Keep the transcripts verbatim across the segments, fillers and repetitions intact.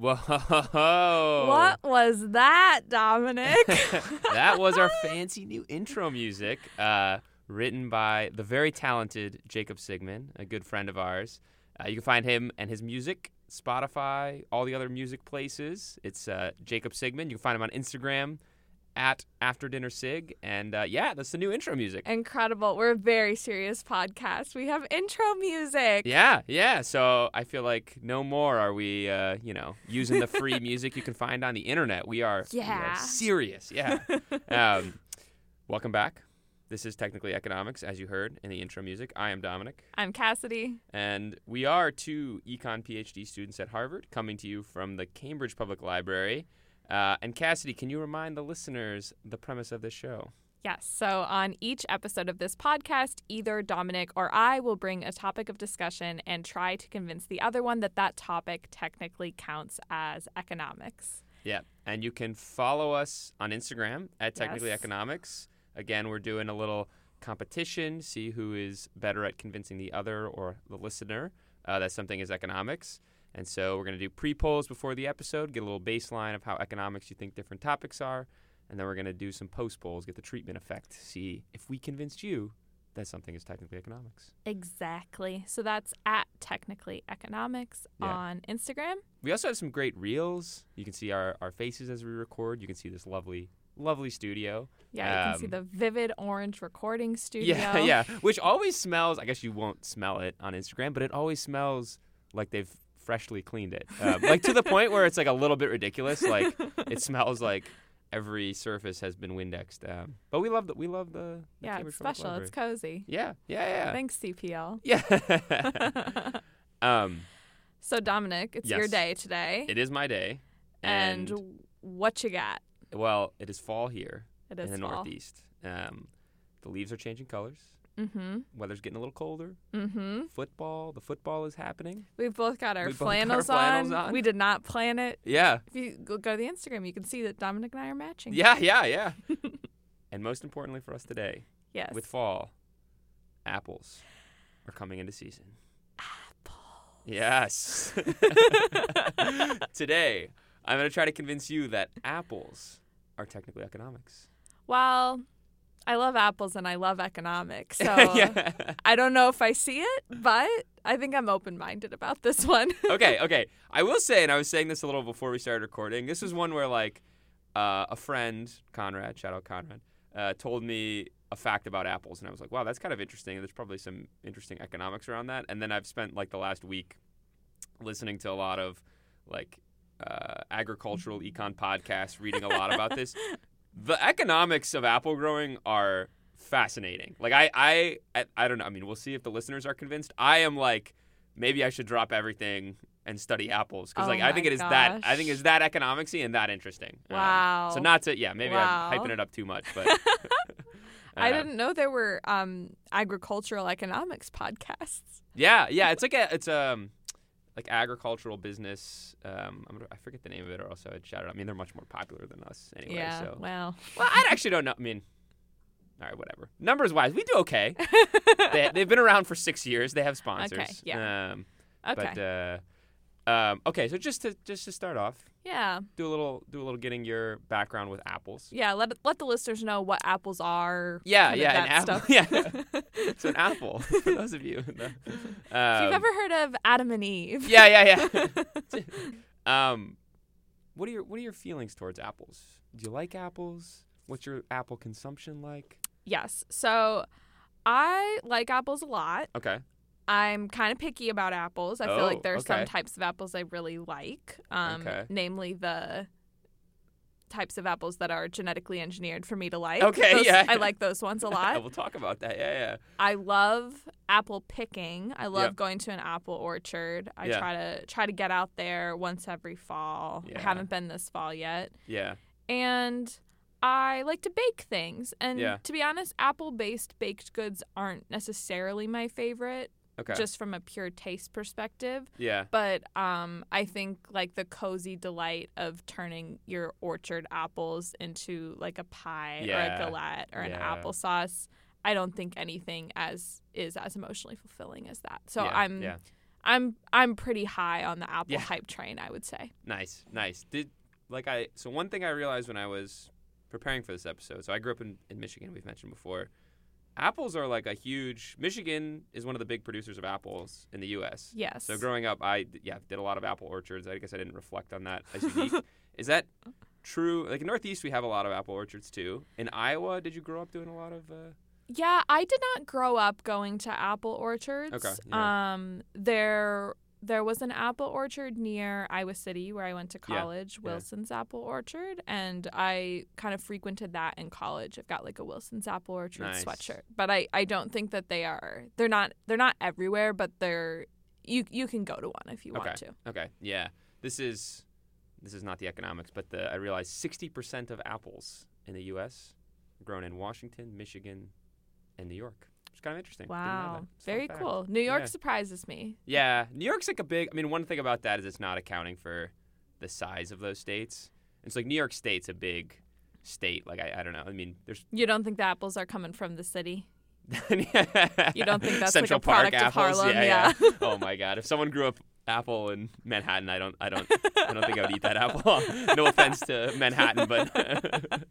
Whoa. What was that, Dominic? That was our fancy new intro music, uh, written by the very talented Jacob Sigmund, a good friend of ours. Uh, you can find him and his music, Spotify, all the other music places. It's uh, Jacob Sigmund. You can find him on Instagram at After Dinner Sig. And uh, yeah, that's the new intro music. Incredible. We're a very serious podcast. We have intro music. Yeah, yeah. So I feel like no more are we, uh, you know, using the free music you can find on the internet. We are, Yeah. we are serious. Yeah. um, welcome back. This is Technically Economics, as you heard in the intro music. I am Dominic. I'm Cassidy. And we are two econ PhD students at Harvard coming to you from the Cambridge Public Library. Uh, and Cassidy, can you remind the listeners the premise of this show? Yes. So on each episode of this podcast, either Dominic or I will bring a topic of discussion and try to convince the other one that that topic technically counts as economics. Yeah. And you can follow us on Instagram at Technically Yes. Economics. Again, we're doing a little competition, see who is better at convincing the other or the listener uh, that something is economics. And so we're going to do pre-polls before the episode, get a little baseline of how economics you think different topics are. And then we're going to do some post-polls, get the treatment effect, see if we convinced you that something is technically economics. Exactly. So that's at Technically Economics Yeah. on Instagram. We also have some great reels. You can see our, our faces as we record. You can see this lovely, lovely studio. Yeah, you can see Um, the vivid orange recording studio. Yeah, yeah. Which always smells, I guess you won't smell it on Instagram, but it always smells like they've freshly cleaned it. Um, like to the point where it's like a little bit ridiculous. Like it smells like every surface has been Windexed. Um, but we love the, we love the, the Yeah, Cambridge it's Public special. Library. It's cozy. Yeah, yeah, yeah. Thanks, C P L. Yeah. um, So, Dominic, it's your Yes. day today. it is my day. and, And, what you got? well, it is fall here It is in the fall. Northeast. Um, the leaves are changing colors. Mm-hmm. Weather's getting a little colder. Mm-hmm. Football, the football is happening. We've both got our, We both got our flannels, flannels on. on. We did not plan it. Yeah. If you go go to the Instagram, you can see that Dominic and I are matching. Yeah, yeah, yeah. And most importantly for us today, Yes. with fall, apples are coming into season. Yes. Today, I'm going to try to convince you that apples are technically economics. Well, I love apples and I love economics, so Yeah. I don't know if I see it, but I think I'm open-minded about this one. Okay, okay. I will say, and I was saying this a little before we started recording, this was one where, like, uh, a friend, Conrad, shout out Conrad, uh, told me a fact about apples, and I was like, wow, that's kind of interesting. There's probably some interesting economics around that. And then I've spent, like, the last week listening to a lot of, like, uh, agricultural econ podcasts, reading a lot about this. The economics of apple growing are fascinating. Like, I, I, I, I don't know. I mean, we'll see if the listeners are convinced. I am like, maybe I should drop everything and study apples because, Oh like, I think my it is that. I gosh. think it's that economicsy and that interesting. Um, Wow. so not to, yeah, maybe Wow. I'm hyping it up too much, but I uh, didn't know there were um, agricultural economics podcasts. Yeah, yeah. It's like a, it's um, like agricultural business. Um, I'm gonna, I forget the name of it, or else I would shout it out. I mean, they're much more popular than us anyway. yeah, So. well. Well, I actually don't know. I mean, all right, whatever. Numbers wise, we do okay. they, they've been around for six years. They have sponsors. Okay, yeah. Um, Okay. But uh, um, okay, so just to just to start off, yeah. do a little do a little getting your background with apples. Yeah, let let the listeners know what apples are. Yeah, kind of yeah, that an apple. stuff. Yeah, it's an apple for those of you. No. If Um, you've ever heard of Adam and Eve. Yeah, yeah, yeah. um, what are your what are your feelings towards apples? Do you like apples? What's your apple consumption like? Yes. So I like apples a lot. Okay. I'm kind of picky about apples. I feel Oh, like there are some okay. types of apples I really like, um, Okay. namely the types of apples that are genetically engineered for me to like. Okay, Those- yeah. I like those ones a lot. We'll talk about that. Yeah, yeah. I love apple picking. I love Yep. going to an apple orchard. I Yeah. try to try to get out there once every fall. Yeah. I haven't been this fall yet. Yeah. And I like to bake things. And Yeah. to be honest, apple-based baked goods aren't necessarily my favorite, Okay. just from a pure taste perspective. yeah. But um, I think like the cozy delight of turning your orchard apples into like a pie Yeah. or a galette or an Yeah. applesauce, I don't think anything as is as emotionally fulfilling as that. So Yeah, I'm yeah. I'm I'm pretty high on the Apple Yeah. hype train, I would say. Nice, nice. Did like I so one thing I realized when I was preparing for this episode. So I grew up in, in Michigan. We've mentioned before. Apples are like a huge. Michigan is one of the big producers of apples in the U S. Yes. So growing up, I yeah did a lot of apple orchards. I guess I didn't reflect on that as unique. Is that true? Like in Northeast, we have a lot of apple orchards too. In Iowa, did you grow up doing a lot of? Uh... Yeah, I did not grow up going to apple orchards. Okay, yeah. Um, there there was an apple orchard near Iowa City where I went to Yeah, college, yeah. Wilson's Apple Orchard, and I kind of frequented that in college. I've got like a Wilson's Apple Orchard Nice. sweatshirt, but I, I don't think that they are they're not they're not everywhere, but they're you you can go to one if you Okay. want to. Okay. Yeah. This is this is not the economics, but the I realized sixty percent of apples in the U S are grown in Washington, Michigan, and New York. Which is kind of interesting. Didn't know Wow, that. It's a fun very fact. cool. New York Yeah. surprises me. Yeah, New York's like a big. I mean, one thing about that is it's not accounting for the size of those states. It's like New York State's a big state. Like I, I don't know. I mean, there's. You don't think the apples are coming from the city? You don't think that's like Central a product Park of apples? Harlem? Yeah, Yeah. oh my God! If someone grew up apple in Manhattan, I don't, I don't, I don't think I would eat that apple. No offense to Manhattan, but.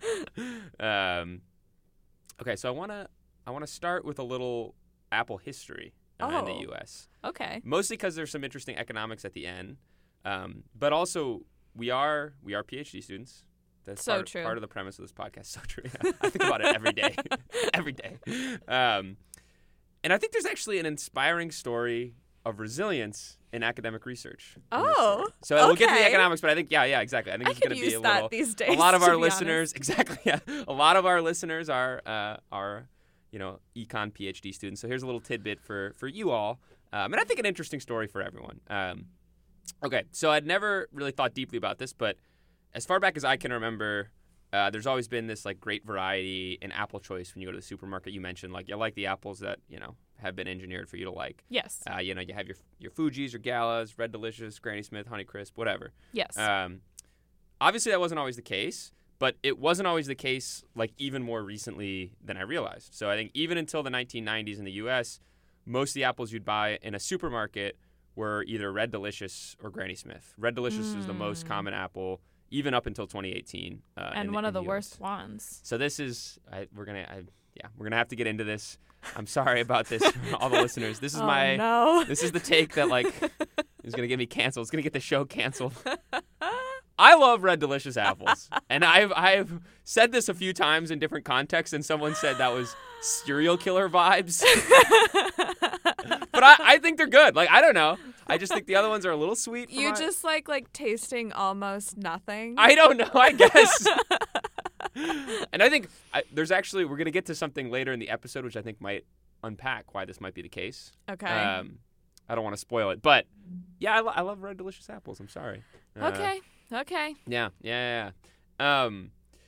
um, okay, so I wanna, I wanna start with a little apple history uh, in Oh. the U S Okay. Mostly because there's some interesting economics at the end, um, but also we are we are PhD students. That's So part, true. part of the premise of this podcast. So true. I think about it every day, every day. Um, and I think there's actually an inspiring story of resilience in academic research. in this Oh, story. So we'll get to the okay. economics, but I think yeah, yeah, exactly. I think I it's could going to be use a that little. these days. A lot of to our be listeners, honest. exactly. Yeah, a lot of our listeners are uh, are you know econ PhD students. So here's a little tidbit for for you all, um, and I think an interesting story for everyone. Um, okay, so I'd never really thought deeply about this, but as far back as I can remember, uh, there's always been this like great variety in apple choice when you go to the supermarket. You mentioned like you like the apples that you know have been engineered for you to like. Yes. Uh, you know, you have your your Fuji's, your Galas, Red Delicious, Granny Smith, Honeycrisp, whatever. Yes. Um, obviously, that wasn't always the case, but it wasn't always the case, like, even more recently than I realized. So I think even until the nineteen nineties in the U S, most of the apples you'd buy in a supermarket were either Red Delicious or Granny Smith. Red Delicious is the most Mm. common apple, even up until twenty eighteen. Uh, and in one in of the U S. worst ones. So this is, I, we're going to, yeah, we're going to have to get into this. I'm sorry about this, for all the listeners. This is oh, my... no. This is the take that, like, is going to get me canceled. It's going to get the show canceled. I love Red Delicious apples. And I've I've said this a few times in different contexts, and someone said that was serial killer vibes. But I, I think they're good. Like, I don't know. I just think the other ones are a little sweet. for You my- just like like tasting almost nothing. I don't know, I guess. And I think I, there's actually, we're going to get to something later in the episode, which I think might unpack why this might be the case. okay. Um, I don't want to spoil it, but yeah, I, lo- I love Red Delicious apples. I'm sorry. Uh, okay. Okay. Yeah, yeah, yeah. Um,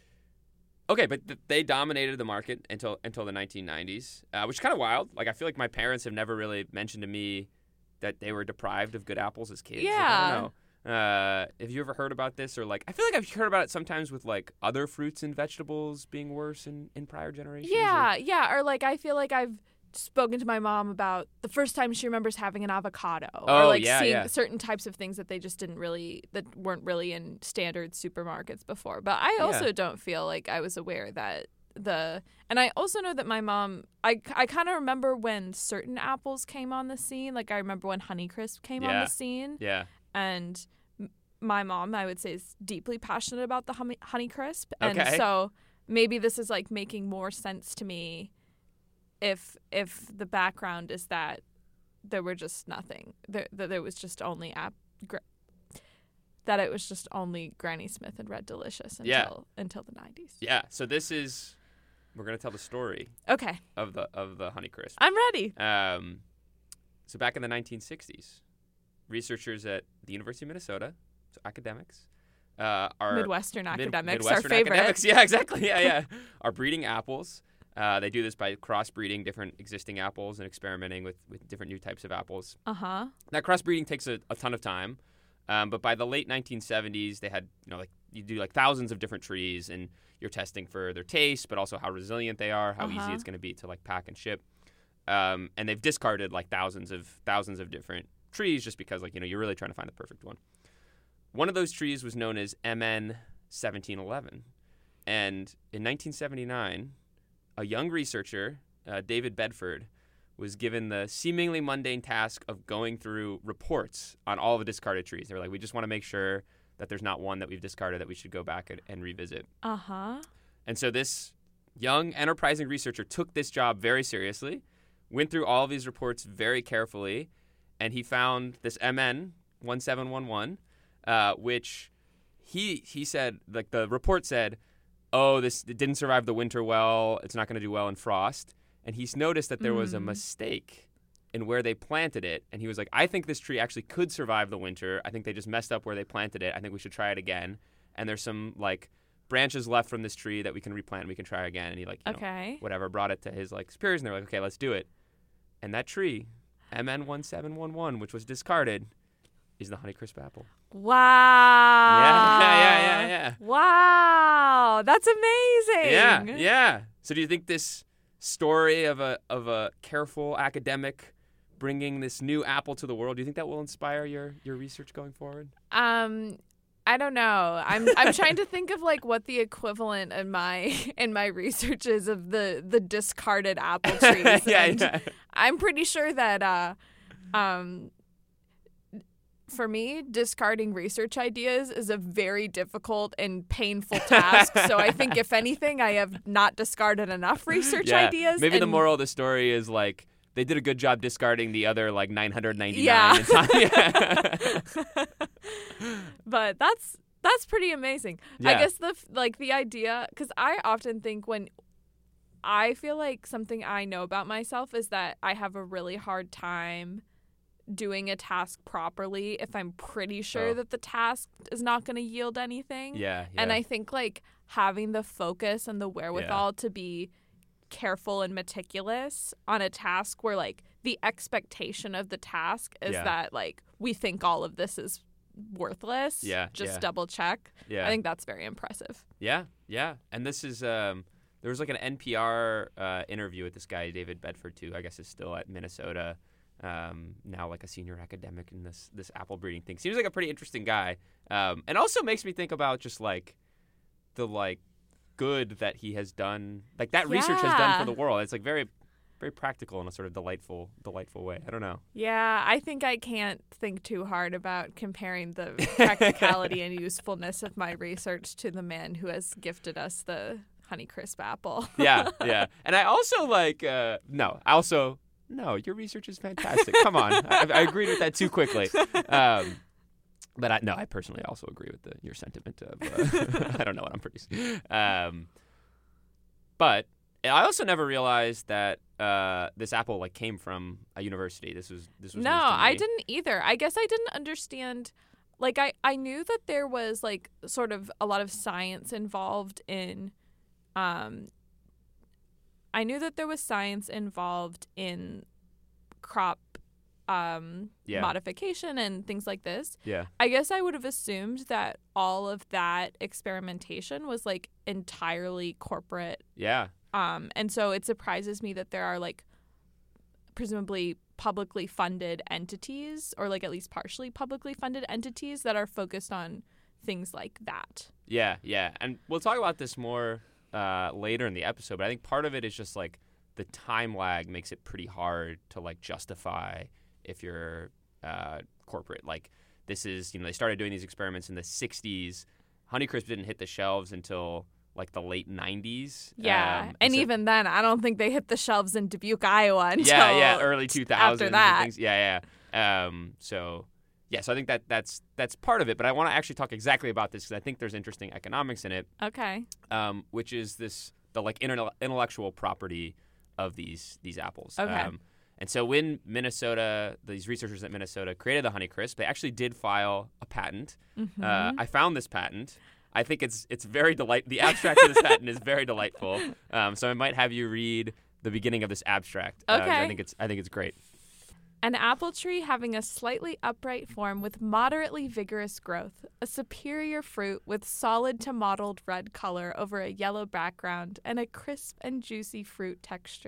okay, but th- they dominated the market until until the nineteen nineties, uh, which is kind of wild. Like, I feel like my parents have never really mentioned to me that they were deprived of good apples as kids. Like, I Yeah. don't know. Uh, have you ever heard about this? Or, like, I feel like I've heard about it sometimes with, like, other fruits and vegetables being worse in, in prior generations. or- Yeah, yeah. Or like I feel like I've spoken to my mom about the first time she remembers having an avocado. Oh, or like yeah, seeing yeah. certain types of things that they just didn't really that weren't really in standard supermarkets before. But I Yeah. also don't feel like I was aware that the and I also know that my mom I, I kind of remember when certain apples came on the scene. Like I remember when Honeycrisp came on Yeah. the scene. Yeah. And m- my mom, I would say, is deeply passionate about the honey, Honeycrisp. And Okay. so maybe this is like making more sense to me if if the background is that there were just nothing. There, that there was just only app. Gr- that it was just only Granny Smith and Red Delicious until Yeah. until the nineties. Yeah. So this is, we're going to tell the story Okay, of the of the Honeycrisp. I'm ready. Um, so back in the nineteen sixties, researchers at the University of Minnesota, so academics, uh, are Midwestern Mid- academics, Midwestern our favorite. academics, yeah, exactly, yeah, yeah, are breeding apples. Uh, they do this by crossbreeding different existing apples and experimenting with, with different new types of apples. Uh huh. That crossbreeding takes a, a ton of time, um, but by the late nineteen seventies, they had, you know, like you do like thousands of different trees, and you're testing for their taste, but also how resilient they are, how easy Uh-huh. it's going to be to like pack and ship. Um, and they've discarded like thousands of thousands of different trees just because, like, you know, you're really trying to find the perfect one. One of those trees was known as M N seventeen eleven. And in nineteen seventy-nine, a young researcher, uh, David Bedford, was given the seemingly mundane task of going through reports on all the discarded trees. They were like, we just want to make sure that there's not one that we've discarded that we should go back and, and revisit. Uh-huh. And so this young, enterprising researcher took this job very seriously, went through all of these reports very carefully, and he found this M N seventeen eleven, uh, which he he said, like the report said, oh, this it didn't survive the winter well. It's not going to do well in frost. And he's noticed that there mm. was a mistake in where they planted it. And he was like, I think this tree actually could survive the winter. I think they just messed up where they planted it. I think we should try it again. And there's some, like, branches left from this tree that we can replant and we can try again. And he, like, you okay. know, whatever, brought it to his, like, superiors. And they're like, okay, let's do it. And that tree, M N seventeen eleven, which was discarded, is the Honeycrisp apple. Wow. Yeah, yeah, yeah, yeah. Wow. That's amazing. Yeah, yeah. So do you think this story of a of a careful academic bringing this new apple to the world, do you think that will inspire your your research going forward? Um I don't know. I'm I'm trying to think of like what the equivalent in my in my research is of the the discarded apple trees. yeah, and yeah. I'm pretty sure that uh um for me, discarding research ideas is a very difficult and painful task. So I think, if anything, I have not discarded enough research yeah. ideas. Maybe and the moral of the story is, like, they did a good job discarding the other, like, nine hundred ninety-nine. Yeah. yeah. But that's that's pretty amazing. Yeah. I guess the like the idea, because I often think when I feel like something I know about myself is that I have a really hard time doing a task properly if I'm pretty sure Oh. that the task is not going to yield anything. Yeah, yeah. And I think like having the focus and the wherewithal to be careful and meticulous on a task where like the expectation of the task is Yeah. that like we think all of this is worthless. Yeah, Just yeah. double check. yeah. I think that's very impressive. Yeah, yeah. And this is, um, there was like an N P R uh, interview with this guy, David Bedford, too. I guess is still at Minnesota. Um, now like a senior academic in this this apple breeding thing. Seems like a pretty interesting guy. Um, and also makes me think about just like the like good that he has done, like that research has done for Yeah. the world. It's like very, very practical in a sort of delightful, delightful way. I don't know. Yeah, I think I can't think too hard about comparing the practicality and usefulness of my research to the man who has gifted us the Honeycrisp apple. Yeah, yeah. And I also like, uh, no, I also, no, your research is fantastic. Come on. I, I agreed with that too quickly. Um, but I, no, I personally also agree with the, your sentiment of, uh, I don't know what I'm producing. Um, but I also never realized that uh, this apple like came from a university. This was, this was No, news to me. I didn't either. I guess I didn't understand. Like, I, I knew that there was, like, sort of a lot of science involved in, um, I knew that there was science involved in crop um, Yeah. modification and things like this. Yeah. I guess I would have assumed that all of that experimentation was, like, entirely corporate. Yeah. Um, and so it surprises me that there are, like, presumably publicly funded entities, or like at least partially publicly funded entities that are focused on things like that. Yeah, yeah. And we'll talk about this more uh, later in the episode, but I think part of it is just like the time lag makes it pretty hard to like justify if you're uh, corporate. Like this is, you know, they started doing these experiments in the sixties. Honeycrisp didn't hit the shelves until like the late nineties. Yeah. Um, and so- even then, I don't think they hit the shelves in Dubuque, Iowa until yeah, yeah, early two thousands. after that. And things. Yeah, yeah. Um, so, yeah, so I think that that's that's part of it. But I want to actually talk exactly about this because I think there's interesting economics in it, Okay. um, which is this the like inter- intellectual property of these these apples. Okay. Um, and so when Minnesota, these researchers at Minnesota created the Honeycrisp, they actually did file a patent. Mhm. Uh, I found this patent. I think it's it's very delight. The abstract of this patent is very delightful. Um, so I might have you read the beginning of this abstract. uh, 'cause I Okay. think it's I think it's great. An apple tree having a slightly upright form with moderately vigorous growth, a superior fruit with solid to mottled red color over a yellow background, and a crisp and juicy fruit texture.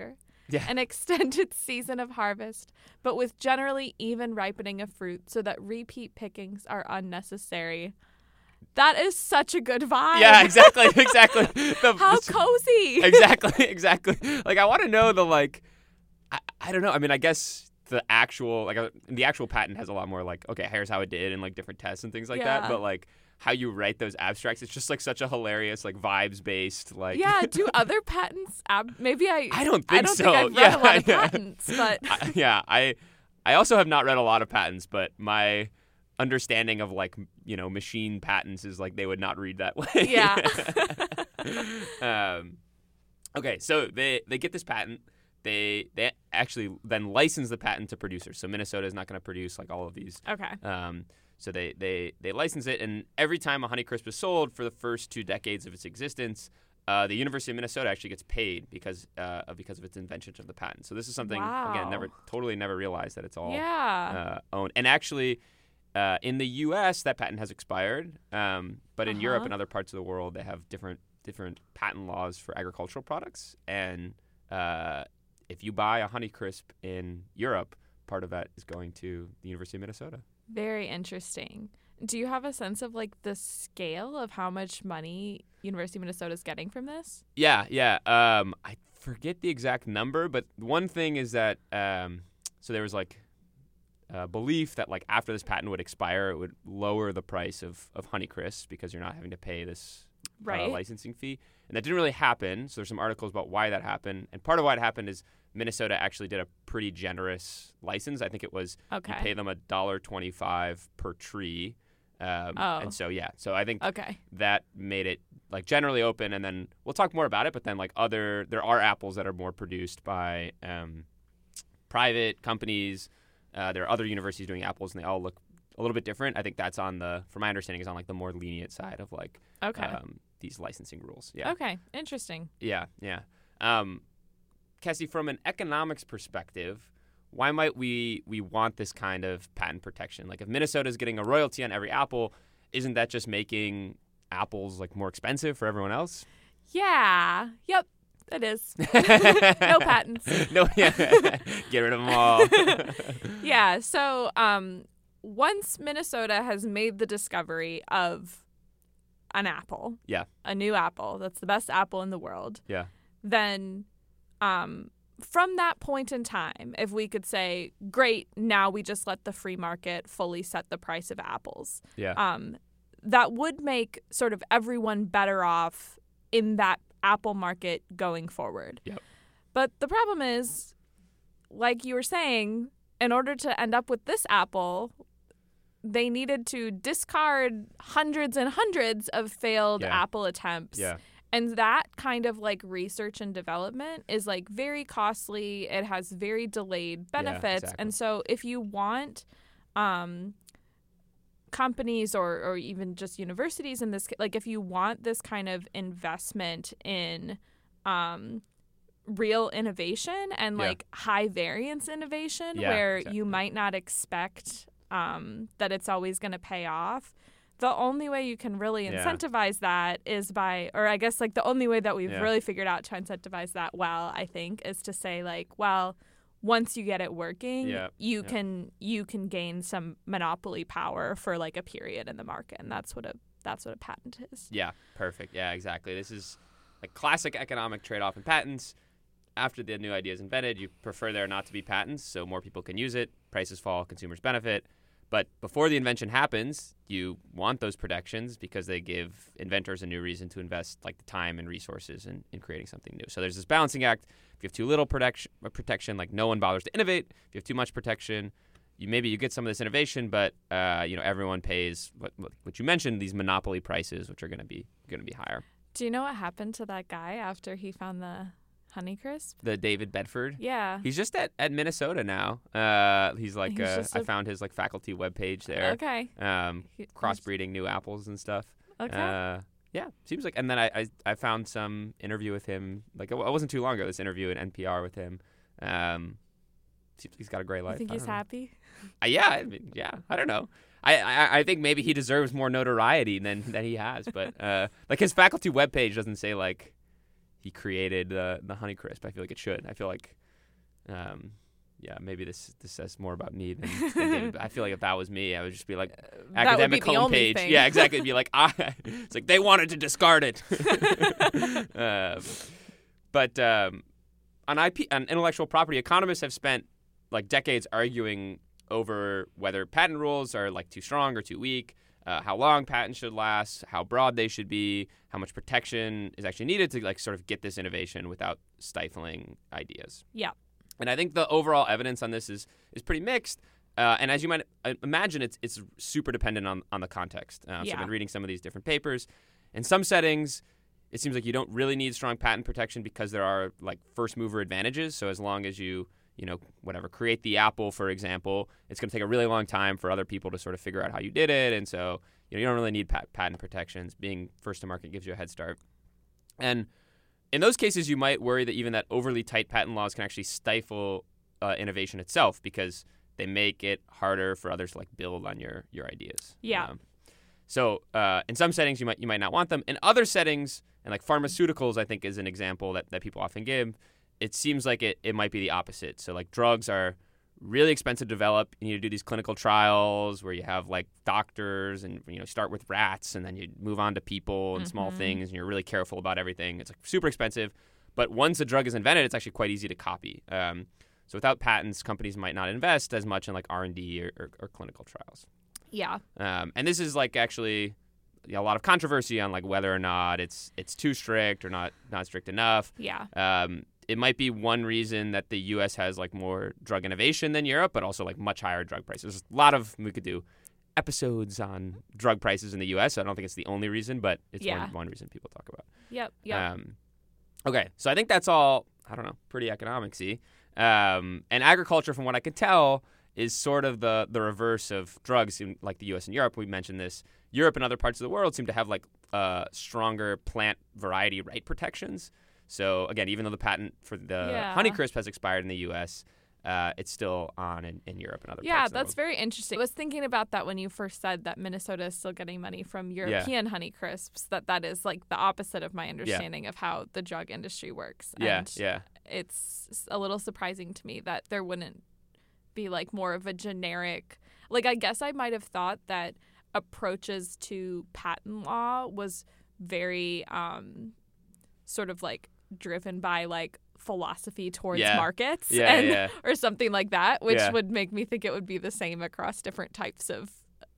Yeah. an extended season of harvest, but with generally even ripening of fruit so that repeat pickings are unnecessary. That is such a good vibe. Yeah, exactly, exactly. The, How the- cozy. Exactly, exactly. Like I want to know the like, I, I don't know. I mean, I guess the actual like uh, the actual patent has a lot more like, okay, here's how it did and like different tests and things like that. Yeah. But like how you write those abstracts, it's just like such a hilarious like vibes based like. Yeah, do other patents ab- maybe I I don't think I don't so. think I've read Yeah, a lot of yeah. patents, but I, yeah, I I also have not read a lot of patents, but my understanding of like m- you know machine patents is like they would not read that way. yeah. um, okay, so they they get this patent. They they actually then license the patent to producers. So Minnesota is not going to produce like all of these. Okay. Um, so they, they they license it, and every time a Honeycrisp is sold for the first two decades of its existence, uh, the University of Minnesota actually gets paid because uh, because of its invention of the patent. So this is something again Wow. never totally never realized that it's all Yeah. uh, owned. And actually, uh, in the U S that patent has expired, um, but in Europe Uh-huh. and other parts of the world they have different different patent laws for agricultural products. And uh, if you buy a Honeycrisp in Europe, part of that is going to the University of Minnesota. Very interesting. Do you have a sense of like the scale of how much money University of Minnesota is getting from this? Yeah, yeah. Um, I forget the exact number, but one thing is that um, so there was like a belief that like after this patent would expire, it would lower the price of of Honeycrisp because you're not having to pay this Right. uh, licensing fee, and that didn't really happen. So there's some articles about why that happened, and part of why it happened is Minnesota actually did a pretty generous license. I think it was Okay. you pay them a dollar twenty-five per tree. Um, Oh. And so yeah, so I think Okay. that made it like generally open, and then we'll talk more about it. But then like other, there are apples that are more produced by um, private companies. Uh, there are other universities doing apples, and they all look a little bit different. I think that's on the, from my understanding, is on like the more lenient side of like Okay. um, these licensing rules. Yeah, Okay. Interesting. yeah, yeah. Um, Cassie, from an economics perspective, why might we we want this kind of patent protection? Like if Minnesota is getting a royalty on every apple, isn't that just making apples like more expensive for everyone else? Yeah. Yep. It is. No patents. No, yeah. Get rid of them all. Yeah. So um, once Minnesota has made the discovery of an apple, Yeah. a new apple that's the best apple in the world, Yeah. then um, from that point in time, if we could say, great, now we just let the free market fully set the price of apples, Yeah. um, that would make sort of everyone better off in that apple market going forward. Yep. But the problem is, like you were saying, in order to end up with this apple, they needed to discard hundreds and hundreds of failed Yeah. apple attempts. Yeah. And that kind of like research and development is like very costly. It has very delayed benefits. exactly. And so if you want um, companies or, or even just universities in this, like if you want this kind of investment in um, real innovation and Yeah. like high variance innovation Yeah, where exactly. you might not expect um, that it's always going to pay off, the only way you can really Yeah. incentivize that is by, or I guess like the only way that we've Yeah. really figured out to incentivize that well, I think, is to say like, well, once you get it working, Yeah. you Yeah. can you can gain some monopoly power for like a period in the market, and that's what a that's what a patent is. Yeah, perfect. Yeah, exactly. This is a classic economic trade-off in patents. After the new idea is invented, you prefer there not to be patents so more people can use it, prices fall, consumers benefit. But before the invention happens, you want those protections because they give inventors a new reason to invest like the time and resources in, in creating something new. So there's this balancing act. If you have too little protection, protection, like no one bothers to innovate. If you have too much protection, you maybe you get some of this innovation, but uh, you know everyone pays what, what what you mentioned, these monopoly prices, which are going to be going to be higher. Do you know what happened to that guy after he found the Honeycrisp? The David Bedford. Yeah. He's just at, at Minnesota now. Uh, he's like He's uh, just I a- found his like faculty webpage there. Okay. Um, He- crossbreeding new apples and stuff. Okay. Uh, yeah, seems like. And then I, I I found some interview with him. Like it wasn't too long ago. This interview at N P R with him. Um, seems like he's got a great life. you think I he's don't know. happy? Uh, yeah, I mean, yeah. I don't know. I, I I think maybe he deserves more notoriety than than he has. But uh, like his faculty webpage doesn't say like he created the the Honeycrisp. I feel like it should. I feel like Um, yeah, maybe this this says more about me than, than David. But I feel like if that was me, I would just be like that academic would be the only homepage. thing. Yeah, exactly. It'd be like I. It's like they wanted to discard it. um, but um, on I P, on intellectual property, economists have spent like decades arguing over whether patent rules are like too strong or too weak, uh, how long patents should last, how broad they should be, how much protection is actually needed to like sort of get this innovation without stifling ideas. Yeah. And I think the overall evidence on this is is pretty mixed. Uh, and as you might imagine, it's it's super dependent on, on the context. Uh, so Yeah. I've been reading some of these different papers. In some settings, it seems like you don't really need strong patent protection because there are like first mover advantages. So as long as you, you know, whatever, create the apple, for example, it's going to take a really long time for other people to sort of figure out how you did it. And so, you know, you don't really need pat- patent protections. Being first to market gives you a head start. And in those cases, you might worry that even that overly tight patent laws can actually stifle uh, innovation itself because they make it harder for others to like build on your your ideas. Yeah. Um, so uh, in some settings, you might you might not want them. In other settings, and like pharmaceuticals, I think is an example that, that people often give. It seems like it, it might be the opposite. So like drugs are really expensive to develop. You need to do these clinical trials where you have like doctors and, you know, start with rats and then you move on to people and mm-hmm. small things and you're really careful about everything. It's like super expensive. But once a drug is invented, it's actually quite easy to copy. Um, so without patents, companies might not invest as much in like R and D or, or, or clinical trials. Yeah. Um, and this is like actually you know, a lot of controversy on like whether or not it's it's too strict or not not strict enough. Yeah. Um, it might be one reason that the U S has like more drug innovation than Europe, but also like much higher drug prices. There's a lot of we could do episodes on drug prices in the U S. So I don't think it's the only reason, but it's Yeah. one, one reason people talk about. Yep. Yep. Um, okay, so I think that's all. I don't know, pretty economic-y. Um, and agriculture, from what I can tell, is sort of the the reverse of drugs in like the U S and Europe. We mentioned this. Europe and other parts of the world seem to have like uh, stronger plant variety right protections. So again, even though the patent for the Yeah. Honeycrisp has expired in the U S, uh, it's still on in, in Europe and other Yeah, parts of the that's world. very interesting. I was thinking about that when you first said that Minnesota is still getting money from European Honeycrisps, that that is like the opposite of my understanding of how the drug industry works. Yeah, And yeah. it's a little surprising to me that there wouldn't be like more of a generic, like I guess I might have thought that approaches to patent law was very um, sort of like driven by like philosophy towards Yeah. markets Yeah, and yeah. or something like that, which Yeah. would make me think it would be the same across different types of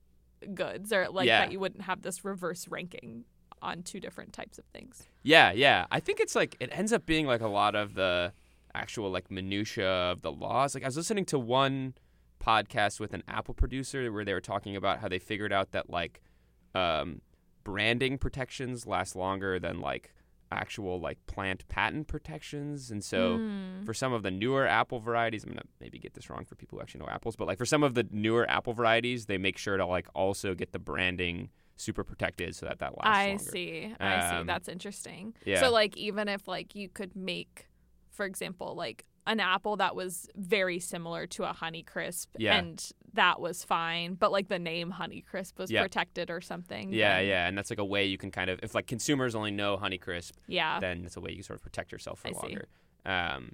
goods, or like Yeah. that you wouldn't have this reverse ranking on two different types of things. Yeah, yeah. I think it's like it ends up being like a lot of the actual like minutia of the laws. Like I was listening to one podcast with an Apple producer where they were talking about how they figured out that like um, branding protections last longer than like actual like plant patent protections. And so Mm. for some of the newer apple varieties, I'm gonna maybe get this wrong for people who actually know apples, but like for some of the newer apple varieties, they make sure to like also get the branding super protected so that that lasts I longer. see. I see. Um, That's interesting. yeah. So like even if like you could make, for example, like an apple that was very similar to a Honeycrisp Yeah. and that was fine, but like the name Honeycrisp was Yeah. protected or something. Yeah, then- yeah, and that's like a way you can kind of, if like consumers only know Honeycrisp, Yeah. then it's a way you can sort of protect yourself for I see. longer. Um,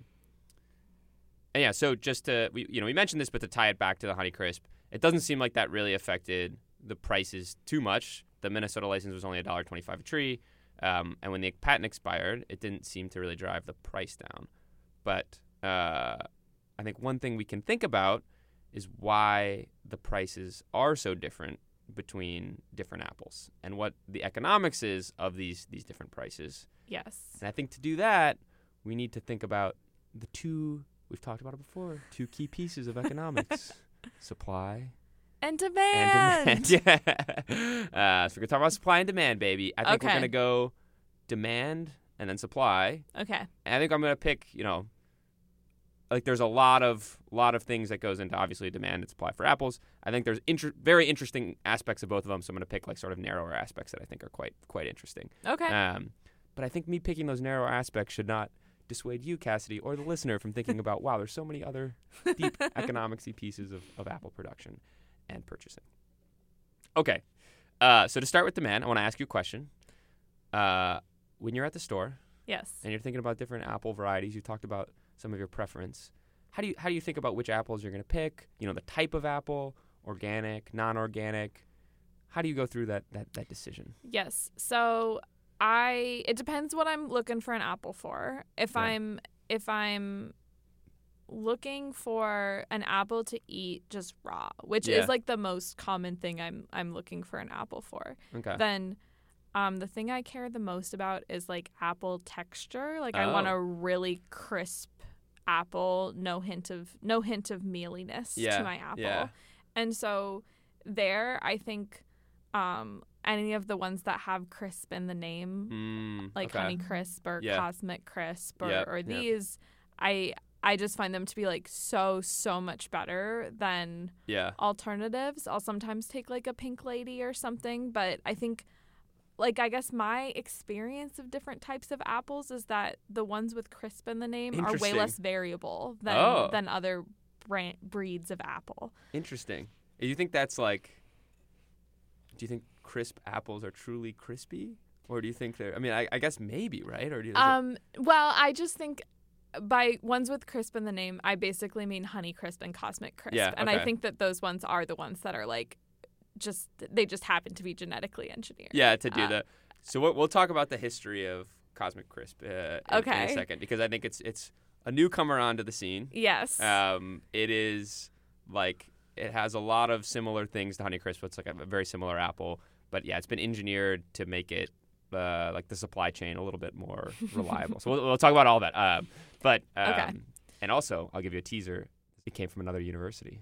and yeah, so just to, we, you know, we mentioned this, but to tie it back to the Honeycrisp, it doesn't seem like that really affected the prices too much. The Minnesota license was only one dollar and twenty-five cents a tree, um, and when the patent expired, it didn't seem to really drive the price down. But uh, I think one thing we can think about is why the prices are so different between different apples and what the economics is of these these different prices. Yes. And I think to do that, we need to think about the two, we've talked about it before, two key pieces of economics, supply And demand. and demand. Yeah. Uh, so we're going to talk about supply and demand, baby. I think we're Okay. going to go demand and then supply. Okay. And I think I'm going to pick, you know, like there's a lot of lot of things that goes into obviously demand and supply for apples. I think there's inter- very interesting aspects of both of them, so I'm going to pick like sort of narrower aspects that I think are quite quite interesting. Okay. Um, but I think me picking those narrow aspects should not dissuade you, Cassidy, or the listener from thinking about, wow, there's so many other deep economics-y pieces of, of apple production and purchasing. Okay, uh, so to start with demand, I want to ask you a question. Uh, when you're at the store Yes. and you're thinking about different apple varieties, you talked about some of your preference. how do you how do you think about which apples you're going to pick? You know, the type of apple, organic, non-organic. How do you go through that that that decision? Yes. So I it depends what I'm looking for an apple for. If Yeah. I'm if I'm looking for an apple to eat just raw, which Yeah. is like the most common thing I'm I'm looking for an apple for, Okay. then um, the thing I care the most about is like apple texture. Like I want Oh. a really crisp apple, no hint of no hint of mealiness Yeah, to my apple. yeah. And so there, I think um, any of the ones that have crisp in the name, Mm, like okay. Honey Crisp or Yeah. Cosmic Crisp or, Yep, or yep. these, I I just find them to be like so so much better than Yeah. alternatives. I'll sometimes take like a Pink Lady or something, but I think like I guess my experience of different types of apples is that the ones with crisp in the name are way Interesting. less variable than Oh. than other brand, breeds of apple. Interesting. Do you think that's like? Do you think crisp apples are truly crispy, or do you think they're? I mean, I, I guess maybe, right? Or do you? is it- Um, well, I just think by ones with crisp in the name, I basically mean Honey Crisp and Cosmic Crisp. Yeah, And I okay. think that those ones are the ones that are like just they just happen to be genetically engineered. Yeah, to do Uh, the. So we'll, we'll talk about the history of Cosmic Crisp uh, in, in a Okay. second, because I think it's it's a newcomer onto the scene. Yes. Um, it is like it has a lot of similar things to Honeycrisp. It's like a, a very similar apple, but yeah, it's been engineered to make it uh, like the supply chain a little bit more reliable. So we'll, we'll talk about all that. Um, but um, Okay. and also I'll give you a teaser. It came from another university.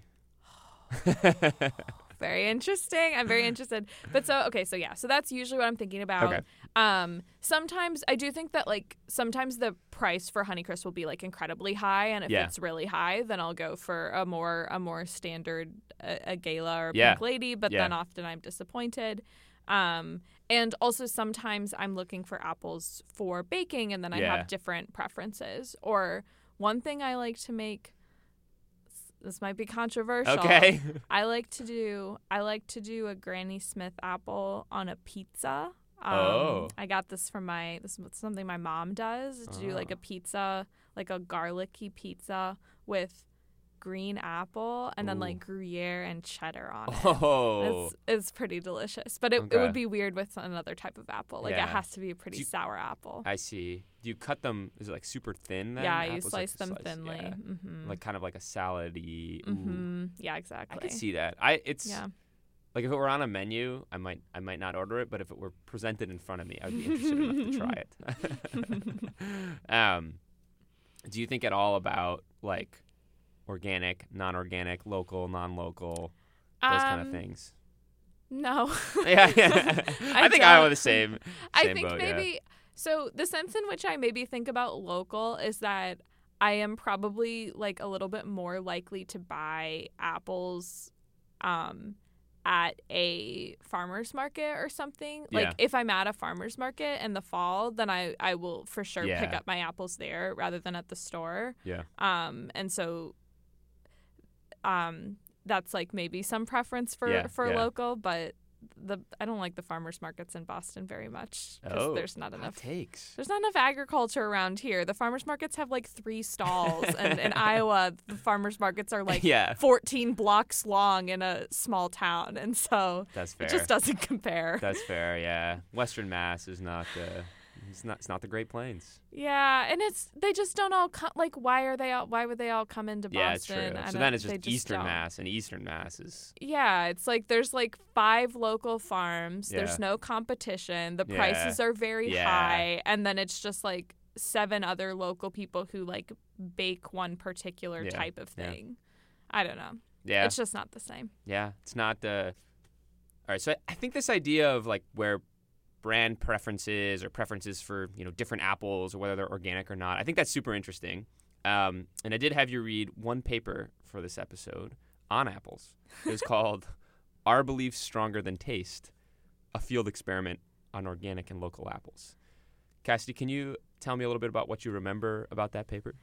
Very interesting. I'm very interested. But so okay, so yeah, so that's usually what I'm thinking about. Okay. Um, sometimes I do think that like sometimes the price for Honeycrisp will be like incredibly high, and if Yeah. it's really high, then I'll go for a more a more standard a, a Gala or Yeah. Pink Lady. But Yeah. then often I'm disappointed. Um, and also sometimes I'm looking for apples for baking, and then I Yeah. have different preferences. Or one thing I like to make. This might be controversial. Okay. I like to do I like to do a Granny Smith apple on a pizza. Um, Oh. I got this from my this is something my mom does to do like a Oh. pizza, like a garlicky pizza with green apple and then Ooh. like Gruyere and cheddar on it. Oh. It's, it's pretty delicious, but it, it Okay. would be weird with another type of apple. Like Yeah. it has to be a pretty Do you- sour apple. I see. Do you cut them? Is it like super thin? Then? yeah, you Apples, like, slice them slice- thinly. yeah. Mm-hmm. Like kind of like a salad-y. Ooh. mm-hmm. Yeah, I exactly. could see that. I it's Yeah. like if it were on a menu, I might I might not order it, but if it were presented in front of me, I'd be interested enough to try it. um, do you think at all about like organic, non-organic, local, non-local, those kind of Um, things? No. Yeah, yeah. I, I think I'm don't. on the same. I same think boat, yeah. maybe so the sense in which I maybe think about local is that I am probably like a little bit more likely to buy apples um at a farmer's market or something. Yeah. Like if I'm at a farmer's market in the fall, then I, I will for sure pick Yeah. up my apples there rather than at the store. Yeah. Um and so um that's like maybe some preference for, Yeah, for yeah. local, but the I don't like the farmers markets in Boston very much because Oh, there's not hot enough takes. there's not enough agriculture around here. The farmers markets have like three stalls, and in Iowa, the farmers markets are like Yeah, fourteen blocks long in a small town, and so that's fair. it just doesn't compare. That's fair. Yeah, Western Mass is not the. It's not. It's not the Great Plains. Yeah, and it's they just don't all come. Like, why are they all? Why would they all come into Yeah, it's Boston? true. I So don't- then it's they just Eastern don't. Mass, and Eastern Mass is. Yeah, it's like there's like five local farms. Yeah. There's no competition. The Yeah. prices are very Yeah. high, and then it's just like seven other local people who like bake one particular Yeah. type of Yeah. thing. I don't know. Yeah. It's just not the same. Yeah, it's not the. All right, so I, I think this idea of like where brand preferences or preferences for you know different apples or whether they're organic or not, I think that's super interesting. Um, and I did have you read one paper for this episode on apples. It was called "Are Beliefs Stronger Than Taste?" A field experiment on organic and local apples. Cassidy, can you tell me a little bit about what you remember about that paper?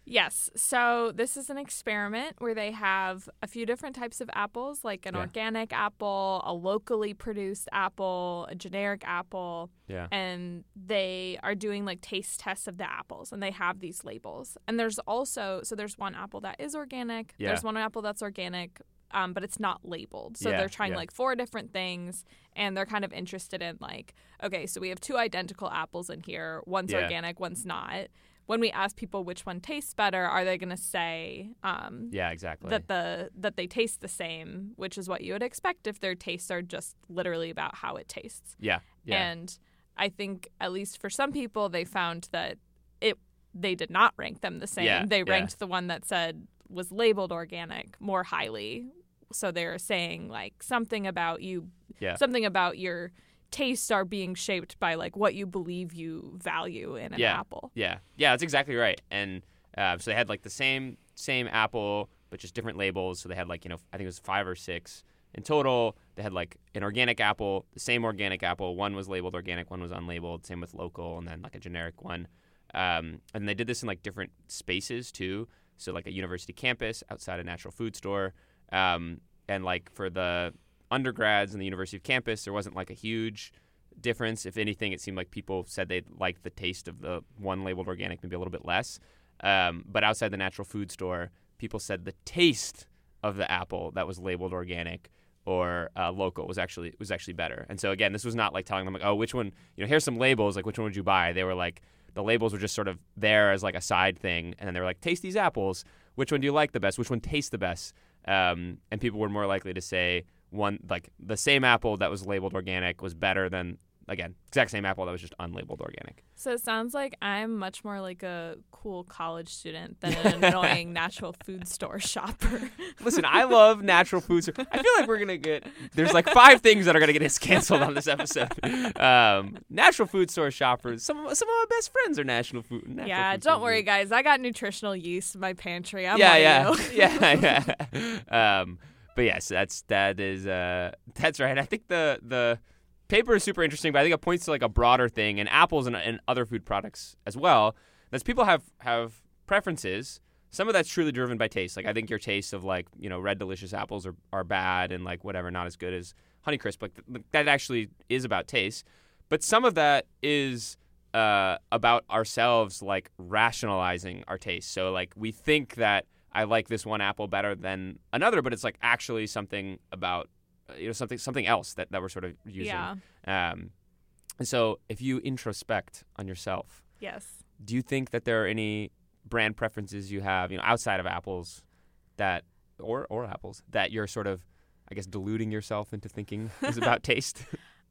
Yes. So this is an experiment where they have a few different types of apples, like an Yeah. organic apple, a locally produced apple, a generic apple. Yeah. And they are doing like taste tests of the apples, and they have these labels. And there's also, so there's one apple that is organic. Yeah. There's one apple that's organic, um, but it's not labeled. So Yeah, they're trying yeah. like four different things, and they're kind of interested in like, okay, so we have two identical apples in here. One's Yeah. organic, one's not. When we ask people which one tastes better, are they going to say um, Yeah, exactly. that the that they taste the same, which is what you would expect if their tastes are just literally about how it tastes. yeah. Yeah. And I think at least for some people, they found that it they did not rank them the same. Yeah, They yeah. ranked the one that said was labeled organic more highly. So they're saying like something about you, Yeah. something about your tastes are being shaped by like what you believe you value in an Yeah. apple. Yeah, yeah, that's exactly right. And uh, so they had like the same same apple, but just different labels. So they had like you know I think it was five or six in total. They had like an organic apple, the same organic apple. One was labeled organic, one was unlabeled. Same with local, and then like a generic one. Um, and they did this in like different spaces too. So like a university campus outside a natural food store, um, and like for the undergrads in the university campus, there wasn't like a huge difference. If anything, it seemed like people said they liked the taste of the one labeled organic maybe a little bit less. Um, but outside the natural food store, people said the taste of the apple that was labeled organic or uh, local was actually was actually better. And so again, this was not like telling them like, oh, which one, you know, here's some labels, like which one would you buy? They were like, the labels were just sort of there as like a side thing, and then they were like, taste these apples. Which one do you like the best? Which one tastes the best? Um, and people were more likely to say one like the same apple that was labeled organic was better than, again, exact same apple that was just unlabeled organic. So it sounds like I'm much more like a cool college student than an annoying natural food store shopper. Listen, I love natural foods. I feel like we're gonna get there's like five things that are gonna get us canceled on this episode. Um, natural food store shoppers. Some of some of my best friends are national food. Natural Yeah, food don't stores. worry, guys. I got nutritional yeast in my pantry. I'm yeah, one yeah, of you. yeah, yeah. Um, but yes, that's that is uh, that's right. I think the the paper is super interesting, but I think it points to like a broader thing, and apples and, and other food products as well. That's people have have preferences. Some of that's truly driven by taste. Like I think your taste of like you know Red Delicious apples are, are bad and like whatever, not as good as Honeycrisp. Like th- that actually is about taste. But some of that is uh, about ourselves like rationalizing our taste. So like we think that I like this one apple better than another, but it's like actually something about you know something something else that, that we're sort of using. Yeah. Um, and so if you introspect on yourself, Yes. do you think that there are any brand preferences you have, you know, outside of apples that or or apples that you're sort of, I guess, deluding yourself into thinking is about taste?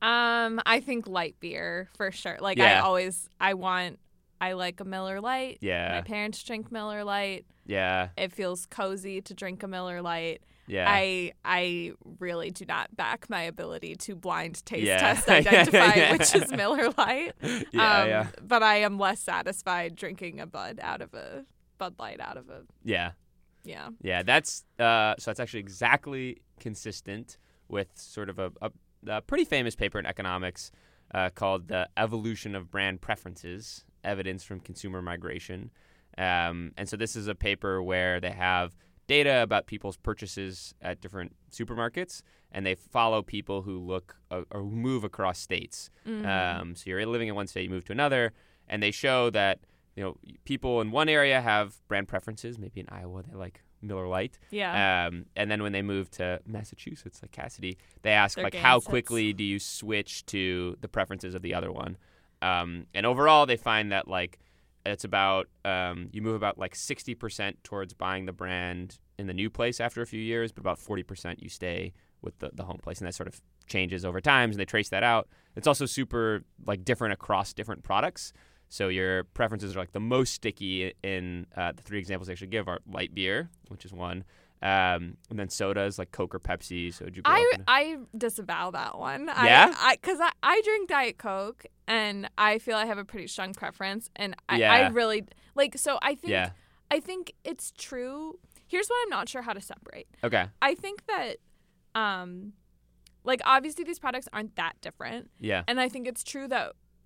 Um, I think light beer for sure. Like I Yeah. always, I want, I like a Miller Lite. My Yeah. parents drink Miller Lite. Yeah. It feels cozy to drink a Miller Lite. Yeah. I I really do not back my ability to blind taste Yeah. test identify Yeah. which is Miller Lite. yeah, um, yeah. But I am less satisfied drinking a Bud out of a Bud Light out of a Yeah. yeah. Yeah, that's uh, so that's actually exactly consistent with sort of a, a, a pretty famous paper in economics uh, called The Evolution of Brand Preferences, Evidence from Consumer Migration. Um, and so this is a paper where they have data about people's purchases at different supermarkets, and they follow people who look uh, or who move across states. Mhm. Um, so you're living in one state, you move to another, and they show that you know people in one area have brand preferences. Maybe in Iowa they like Miller Lite, Yeah. um, and then when they move to Massachusetts, like Cassidy, they ask Their like game how sets. quickly do you switch to the preferences of the other one. Um, and overall, they find that like it's about um, you move about like sixty percent towards buying the brand in the new place after a few years, but about forty percent you stay with the, the home place, and that sort of changes over time. And they trace that out. It's also super like different across different products. So your preferences are like the most sticky in uh, the three examples they actually give are light beer, which is one, um, and then sodas like Coke or Pepsi. So would you grow I, up in a- I disavow that one. Yeah? I Because I, I, drink Diet Coke, and I feel I have a pretty strong preference. And I, Yeah. I really, like, so I think, Yeah. I think it's true. Here's what I'm not sure how to separate. Okay. I think that, um, like, obviously these products aren't that different. Yeah. And I think it's true that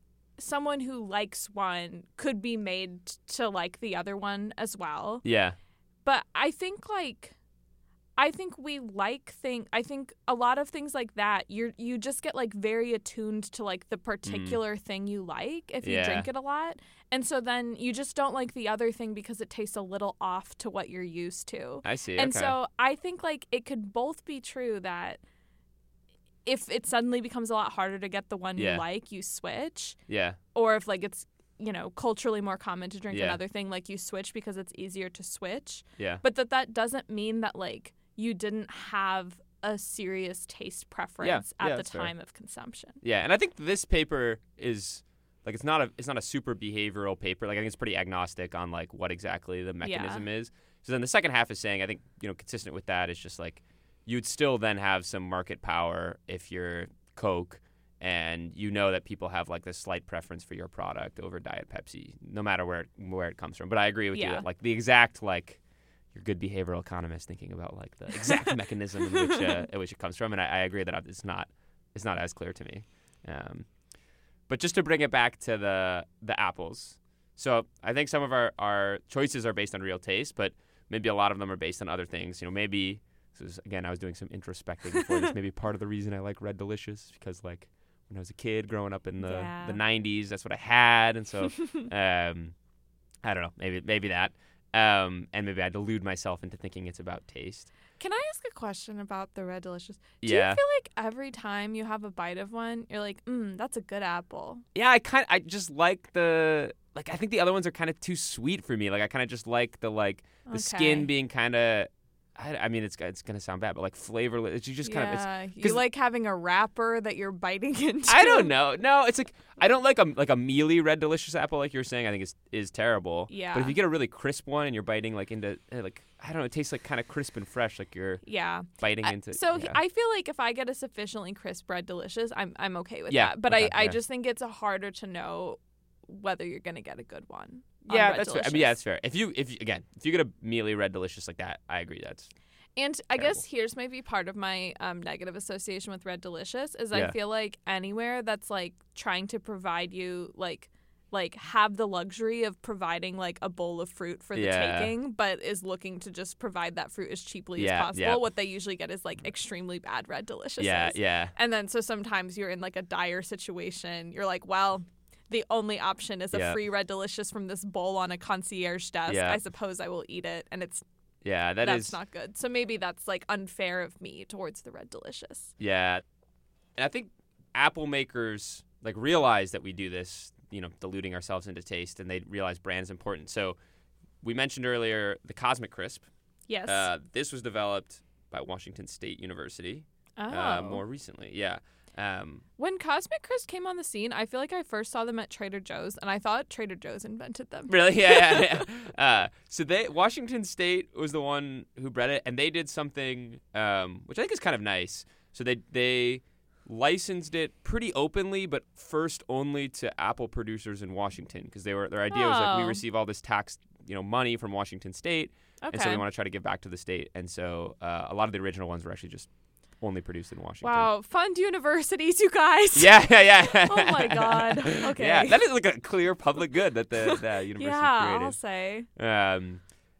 someone who likes one could be made to like the other one as well. Yeah. But I think like I think we like thing I think a lot of things like that you you just get like very attuned to like the particular mm. thing you like if you yeah. drink it a lot. And so then you just don't like the other thing because it tastes a little off to what you're used to. I see. And okay. so I think like it could both be true that if it suddenly becomes a lot harder to get the one yeah. you like, you switch. Yeah. Or if like it's you know, culturally more common to drink yeah. another thing, like you switch because it's easier to switch. Yeah. But that that doesn't mean that like you didn't have a serious taste preference yeah. at yeah, the time fair. of consumption. Yeah, and I think this paper is like it's not a it's not a super behavioral paper. Like I think it's pretty agnostic on like what exactly the mechanism yeah. is. So then the second half is saying I think, you know, consistent with that is just like you'd still then have some market power if you're Coke and you know that people have like this slight preference for your product over Diet Pepsi, no matter where where it comes from. But I agree with yeah. you that like the exact like you're a good behavioral economist thinking about like the exact mechanism in which uh, in which it comes from, and I, I agree that it's not it's not as clear to me. Um, but just to bring it back to the the apples, so I think some of our, our choices are based on real taste, but maybe a lot of them are based on other things. You know, maybe this is, again I was doing some introspecting before this. Maybe part of the reason I like Red Delicious because like when I was a kid growing up in the yeah. the nineties, that's what I had, and so um, I don't know, maybe maybe that. Um, and maybe I delude myself into thinking it's about taste. Can I ask a question about the Red Delicious? Do yeah. you feel like every time you have a bite of one, you're like, mm, that's a good apple? Yeah, I kind I just like the like I think the other ones are kind of too sweet for me. Like I kind of just like the like the okay. skin being kind of I, I mean it's it's gonna sound bad, but like flavorless. You just kind yeah. of it's you like having a wrapper that you're biting into. I don't know. No, it's like I don't like a like a mealy Red Delicious apple like you're saying. I think is is terrible. Yeah. But if you get a really crisp one and you're biting like into like I don't know, it tastes like kind of crisp and fresh, like you're yeah biting into. Uh, so yeah. I feel like if I get a sufficiently crisp Red Delicious, I'm I'm okay with yeah, that. But okay, I, I yeah. just think it's harder to know whether you're gonna get a good one. Yeah, Red that's Delicious. fair. I mean, yeah, that's fair. If you if you, again if you get a mealy Red Delicious like that, I agree. That's And I terrible. guess here's maybe part of my um, negative association with Red Delicious is yeah. I feel like anywhere that's like trying to provide you like like have the luxury of providing like a bowl of fruit for the yeah. taking, but is looking to just provide that fruit as cheaply yeah, as possible. yeah. What they usually get is like extremely bad Red Delicious. Yeah, yeah. And then so sometimes you're in like a dire situation. You're like, well, the only option is a yeah. free Red Delicious from this bowl on a concierge desk. Yeah. I suppose I will eat it, and it's Yeah, that that's is not good. So maybe that's like unfair of me towards the Red Delicious. Yeah, and I think apple makers like realize that we do this, you know, diluting ourselves into taste, and they realize brand is important. So we mentioned earlier the Cosmic Crisp. Yes. Uh, this was developed by Washington State University oh. uh, more recently. Yeah. Um, when Cosmic Crisp came on the scene, I feel like I first saw them at Trader Joe's, and I thought Trader Joe's invented them. Really? Yeah. yeah, yeah. Uh, so they Washington State was the one who bred it, and they did something um, which I think is kind of nice. So they they licensed it pretty openly, but first only to apple producers in Washington, because they were their idea oh. was like we receive all this tax you know money from Washington State, okay. and so we want to try to give back to the state. And so uh, a lot of the original ones were actually just only produced in Washington. Wow, fund universities, you guys. Yeah, yeah, yeah. Oh my God. Okay. Yeah, that is like a clear public good that the, the university yeah, created. I'll say. Um,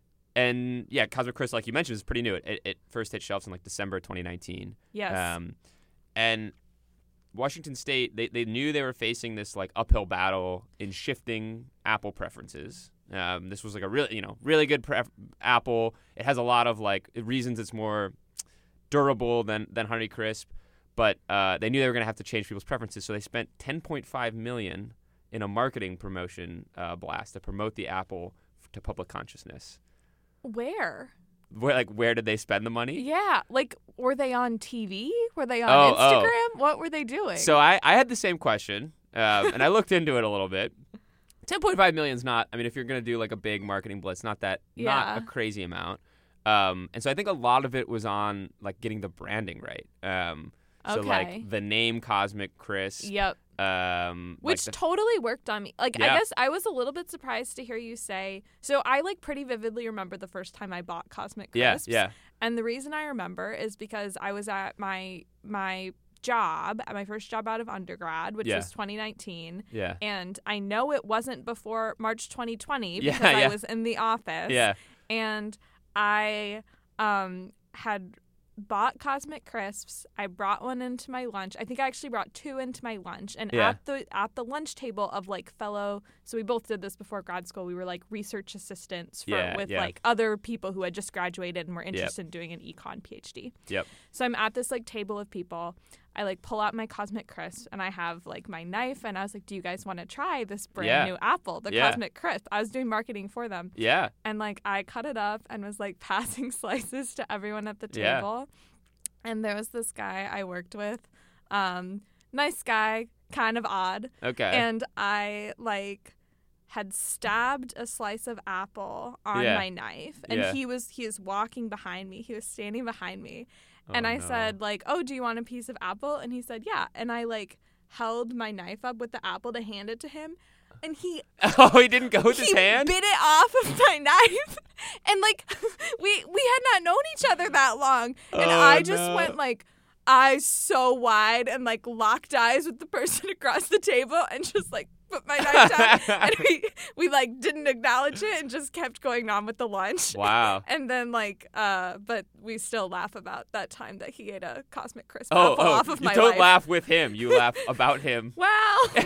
and yeah, Cosmic Crisp, like you mentioned, is pretty new. It, it first hit shelves in like December twenty nineteen. Yes. Um, and Washington State, they, they knew they were facing this like uphill battle in shifting apple preferences. Um, this was like a really, you know, really good pref- apple. It has a lot of like reasons it's more durable than than Honeycrisp, but uh, they knew they were going to have to change people's preferences, so they spent ten point five million dollars in a marketing promotion uh, blast to promote the apple f- to public consciousness. Where? Where like where did they spend the money? Yeah, like were they on T V? Were they on Oh, Instagram? oh. What were they doing? So I, I had the same question, um, and I looked into it a little bit. ten point five million is not. I mean, if you're going to do like a big marketing blitz, not that Yeah. not a crazy amount. Um, and so I think a lot of it was on like getting the branding right. Um, so Okay. like the name Cosmic Crisp. Yep. Um, like Which the- totally worked on me. Like, Yeah. I guess I was a little bit surprised to hear you say. So I like pretty vividly remember the first time I bought Cosmic yeah, Crisps. yeah, And the reason I remember is because I was at my my job, my first job out of undergrad, which Yeah. was twenty nineteen. Yeah. And I know it wasn't before March twenty twenty Yeah, because yeah. I was in the office. Yeah. And I um, had bought Cosmic Crisps. I brought one into my lunch. I think I actually brought two into my lunch. And Yeah. at the at the lunch table of like fellow, so we both did this before grad school. We were like research assistants for, Yeah, with yeah. like other people who had just graduated and were interested in doing an econ PhD. Yep. So I'm at this like table of people. I like pull out my Cosmic Crisp and I have like my knife and I was like, "Do you guys want to try this brand Yeah. new apple, the Yeah. Cosmic Crisp?" I was doing marketing for them. Yeah. And like I cut it up and was like passing slices to everyone at the Yeah. table. And there was this guy I worked with. Um, nice guy, kind of odd. Okay. And I like had stabbed a slice of apple on Yeah. my knife. And Yeah. he was he was walking behind me. He was standing behind me. Oh, and I no. said like, "Oh, do you want a piece of apple?" And he said, "Yeah." And I like held my knife up with the apple to hand it to him. And he Oh, he didn't go with his he hand? bit it off of my knife, and like we we had not known each other that long, and Oh, I just no. went like eyes so wide and like locked eyes with the person across the table, and just like put my knife down, and we we like didn't acknowledge it and just kept going on with the lunch. Wow. And then like uh, but we still laugh about that time that he ate a Cosmic Crisp Oh, apple oh off of you my don't life. laugh with him. You laugh about him. Well,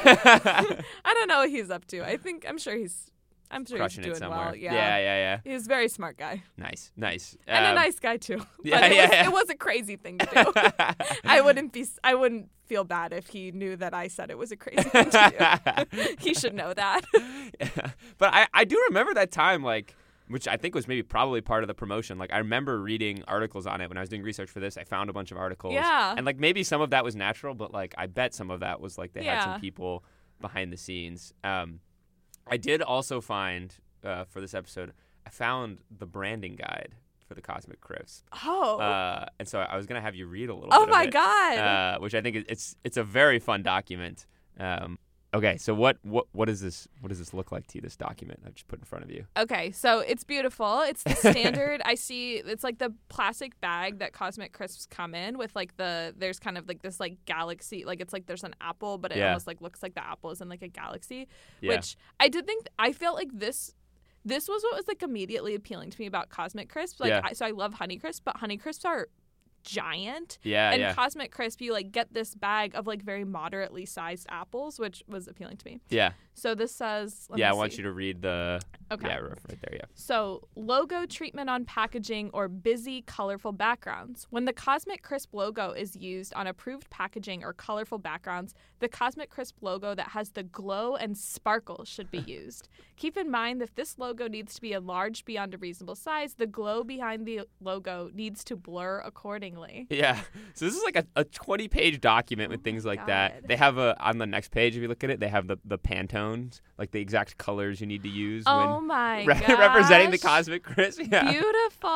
I don't know what he's up to. I think I'm sure he's I'm sure Crushing he's it doing somewhere. well. Yeah. yeah, yeah, yeah. He's a very smart guy. Nice, nice. And a Um, nice guy too. yeah, but it, yeah, was, yeah. it was a crazy thing to do. I wouldn't be I wouldn't feel bad if he knew that I said it was a crazy thing to do. He should know that. Yeah. But I, I do remember that time, like, which I think was maybe probably part of the promotion. Like, I remember reading articles on it when I was doing research for this. I found a bunch of articles. Yeah. And, like, maybe some of that was natural, but, like, I bet some of that was, like, they had Yeah. some people behind the scenes. Um, I did also find, uh, for this episode, I found the branding guide for the Cosmic Crisp. Oh. Uh, and so I was going to have you read a little oh bit my of it. god. Uh, which I think is, it's it's a very fun document. Um, okay, so what what what does this what does this look like to you? This document I've just put in front of you. Okay, so it's beautiful. It's the standard. I see it's like the plastic bag that Cosmic Crisps come in with like the there's kind of like this like galaxy, like it's like there's an apple, but it Yeah. almost like looks like the apple is in like a galaxy. Yeah. Which I did think I felt like this this was what was like immediately appealing to me about Cosmic Crisps. Like Yeah. I, so I love Honey Crisp, but Honey Crisps are giant. yeah, and yeah, Cosmic Crisp, you like get this bag of like very moderately sized apples, which was appealing to me. yeah, So this says let yeah. I me want see. you to read the Okay. yeah right right there. Yeah. So, logo treatment on packaging or busy, colorful backgrounds. When the Cosmic Crisp logo is used on approved packaging or colorful backgrounds, the Cosmic Crisp logo that has the glow and sparkle should be used. Keep in mind that if this logo needs to be enlarged beyond a reasonable size, the glow behind the logo needs to blur accordingly. Yeah. So this is like a, a twenty page document with Oh things my like that. God. They have a on the next page if you look at it, they have the, the Pantones, like the exact colors you need to use Oh when my re- gosh. representing the Cosmic Crisp. Yeah. Beautiful.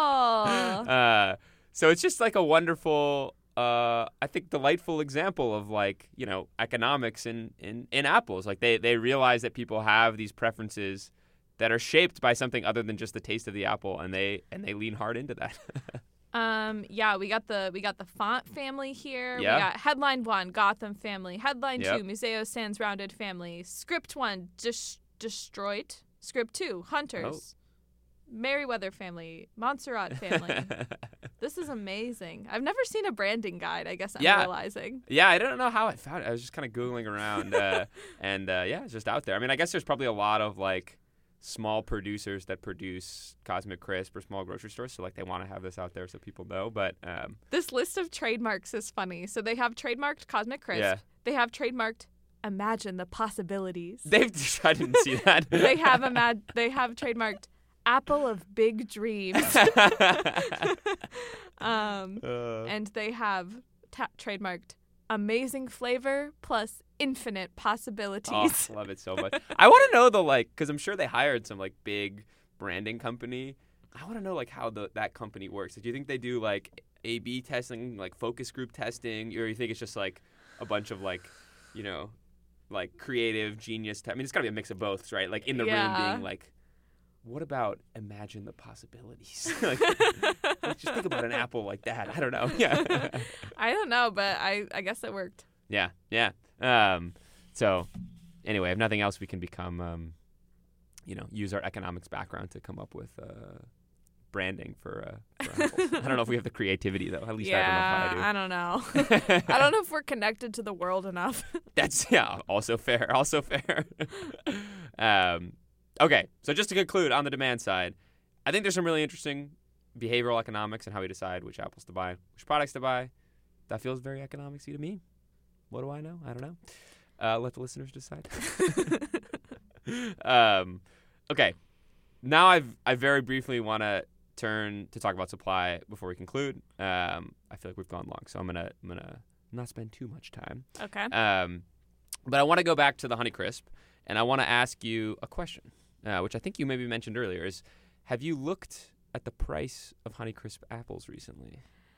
Uh, so it's just like a wonderful, uh, I think, delightful example of like you know economics in, in, in apples. Like they they realize that people have these preferences that are shaped by something other than just the taste of the apple, and they and they lean hard into that. Um, yeah, we got the we got the font family here. Yeah. We got headline one, Gotham family. Headline Yep. two, Museo Sans Rounded family. Script one, Dis- Destroyed. Script two, Hunters. Merriweather family. Montserrat family. This is amazing. I've never seen a branding guide, I guess I'm Yeah. realizing. Yeah, I don't know how I found it. I was just kind of Googling around, uh, and uh, yeah, it's just out there. I mean, I guess there's probably a lot of like small producers that produce Cosmic Crisp or small grocery stores, so like they want to have this out there so people know. But um, This list of trademarks is funny. So they have trademarked Cosmic Crisp. Yeah. They have trademarked Imagine the Possibilities. they've I didn't see that. they have imag- they have trademarked Apple of Big Dreams. um, Uh, and they have ta- trademarked Amazing Flavor plus Infinite oh, Possibilities. love it so much. I want to know the like, because I'm sure they hired some like big branding company. I want to know like how the that company works. Do you think they do like A B testing, like focus group testing, or you think it's just like a bunch of like, you know, like creative genius? Te- I mean, it's got to be a mix of both, right? Like in the Yeah. room being like, what about imagine the possibilities? Like, like, just think about an apple like that. I don't know. Yeah. I don't know, but I, I guess it worked. Yeah, yeah. Um, so, anyway, if nothing else, we can become, um, you know, use our economics background to come up with uh, branding for, uh, for apples. I don't know if we have the creativity, though. At least yeah, I don't know if I do. I don't know. I don't know if we're connected to the world enough. That's, yeah, also fair. Also fair. um, okay, so just to conclude on the demand side, I think there's some really interesting behavioral economics and how we decide which apples to buy, which products to buy. That feels very economics-y to me. What do I know? I don't know. Uh, let the listeners decide. um, okay. Now I've, I very briefly want to turn to talk about supply before we conclude. Um, I feel like we've gone long, so I'm gonna I'm gonna not spend too much time. Okay. Um, but I want to go back to the Honeycrisp, and I want to ask you a question, uh, which I think you maybe mentioned earlier. Is have you looked at the price of Honeycrisp apples recently?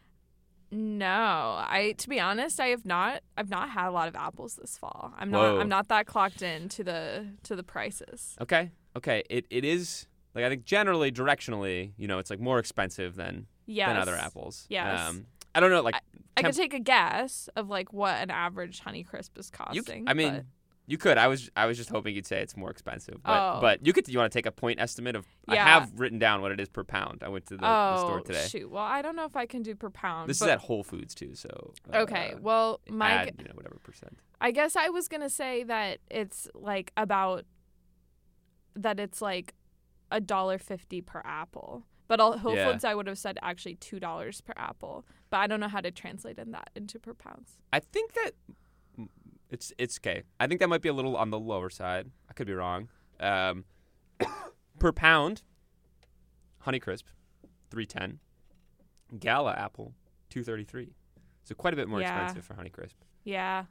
No, I to be honest, I have not. I've not had a lot of apples this fall. I'm not. Whoa. I'm not that clocked in to the to the prices. Okay. Okay. It it is like I think generally directionally, you know, it's like more expensive than Yes. than other apples. Yes. Um, I don't know. Like I temp- could take a guess of like what an average Honeycrisp is you, costing. I mean, but- you could. I was I was just hoping you'd say it's more expensive. But Oh. but you could. You want to take a point estimate of? I Yeah. have written down what it is per pound. I went to the, oh the store today. shoot! Well, I don't know if I can do per pound. This but- is at Whole Foods too. So uh, Okay. Well, my add, you know, whatever percent. I guess I was gonna say that it's like about that it's like a dollar fifty per apple. But all Whole Yeah. Foods, I would have said actually two dollars per apple. But I don't know how to translate in that into per pounds. I think that it's it's okay. I think that might be a little on the lower side. I could be wrong. Um, per pound, Honeycrisp, three ten. Gala apple, two thirty three. So quite a bit more Yeah. expensive for Honeycrisp. Yeah.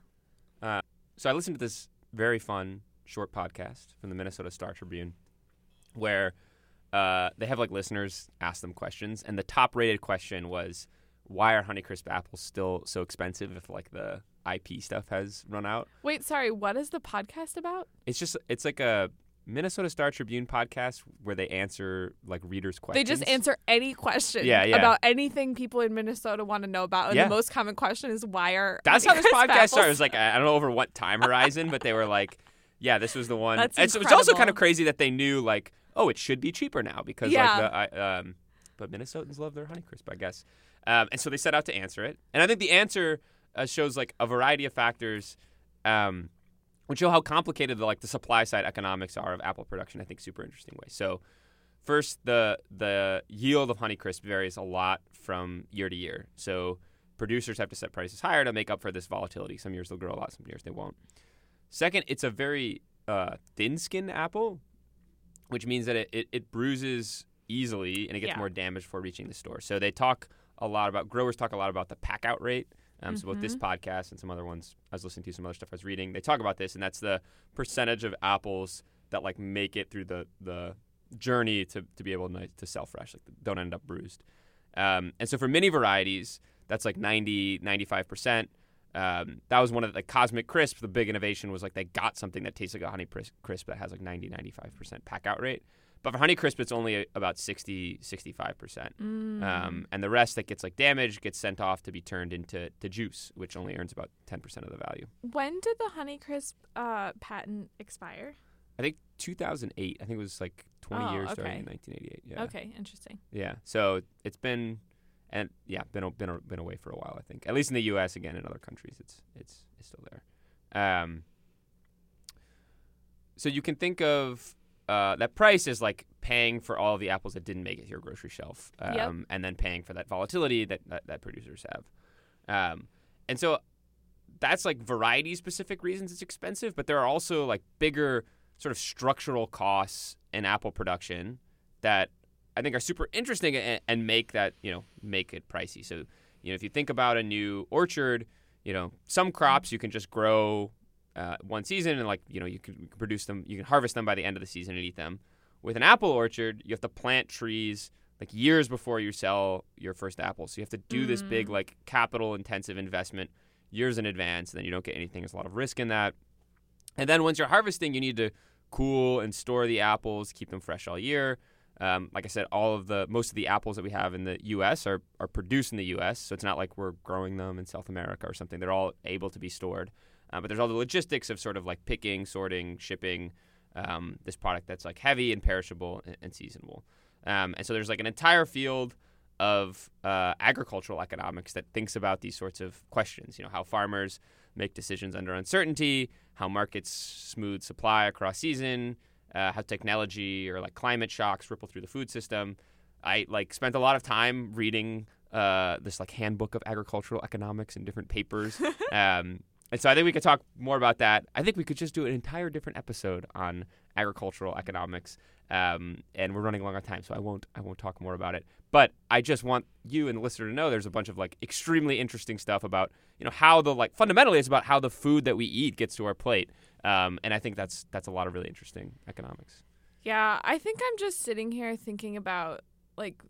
So I listened to this very fun short podcast from the Minnesota Star Tribune, where uh, they have like listeners ask them questions, and the top rated question was, "Why are Honeycrisp apples still so expensive if like the I P stuff has run out?" Wait, sorry. What is the podcast about? It's just it's like a Minnesota Star Tribune podcast where they answer like readers' They questions. just answer any question Yeah, yeah. about anything people in Minnesota want to know about. And Yeah. the most common question is why are That's how this Honeycrisp podcast apples- started. It was like I don't know over what time horizon, but they were like, "Yeah, this was the one." That's and so it's also kind of incredible. crazy that they knew like, "Oh, it should be cheaper now because Yeah. like the I, um." But Minnesotans love their Honeycrisp, I guess. Um, and so they set out to answer it, and I think the answer uh, shows like a variety of factors, um, which show how complicated the like the supply side economics are of apple production. I think super interesting way. So. First, the the yield of Honeycrisp varies a lot from year to year. So producers have to set prices higher to make up for this volatility. Some years they'll grow a lot, some years they won't. Second, it's a very uh, thin-skinned apple, which means that it, it, it bruises easily and it gets Yeah. more damage before reaching the store. So they talk a lot about, growers talk a lot about the pack-out rate. Um, So both this podcast and some other ones I was listening to, some other stuff I was reading, they talk about this, and that's the percentage of apples that like make it through the the journey to, to be able to, to sell fresh, like don't end up bruised. Um, and so for many varieties, that's like ninety, ninety-five percent. Um, that was one of the like, Cosmic Crisp. The big innovation was like they got something that tastes like a Honey Crisp that has like ninety, ninety-five percent pack out rate. But for Honeycrisp, it's only about sixty, sixty-five percent. Mm. Um, and the rest that gets like damaged gets sent off to be turned into to juice, which only earns about ten percent of the value. When did the Honeycrisp uh, patent expire? I think two thousand eight. I think it was like twenty Oh, years starting okay. in nineteen eighty-eight. Yeah. Okay, interesting. Yeah. So it's been, and yeah, been been been away for a while. I think, at least in the U S Again, in other countries, it's it's it's still there. Um. So you can think of uh, that price as like paying for all of the apples that didn't make it to your grocery shelf, um, Yep. and then paying for that volatility that that, that producers have. Um, and so that's like variety specific reasons it's expensive, but there are also like bigger sort of structural costs in apple production that I think are super interesting and, and make that, you know, make it pricey. So, you know, if you think about a new orchard, you know, some crops you can just grow uh, one season and like, you know, you can, you can produce them, you can harvest them by the end of the season and eat them. With an apple orchard, you have to plant trees like years before you sell your first apple. So you have to do this big like capital intensive investment years in advance, and then you don't get anything. There's a lot of risk in that. And then once you're harvesting, you need to cool and store the apples, keep them fresh all year. Um, like I said, all of the most of the apples that we have in the U S are are produced in the U S, so it's not like we're growing them in South America or something. They're all able to be stored. Uh, but there's all the logistics of sort of like picking, sorting, shipping um, this product that's like heavy and perishable and, and seasonable. Um, and so there's like an entire field of uh, agricultural economics that thinks about these sorts of questions. You know, how farmers make decisions under uncertainty, how markets smooth supply across season, uh, how technology or like climate shocks ripple through the food system. I like spent a lot of time reading uh, this like handbook of agricultural economics in different papers. um, and so I think we could talk more about that. I think we could just do an entire different episode on agricultural economics. Um, and we're running long on time, so I won't I won't talk more about it. But I just want you and the listener to know there's a bunch of like extremely interesting stuff about, you know, how the like fundamentally it's about how the food that we eat gets to our plate. Um, and I think that's that's a lot of really interesting economics. Yeah, I think I'm just sitting here thinking about like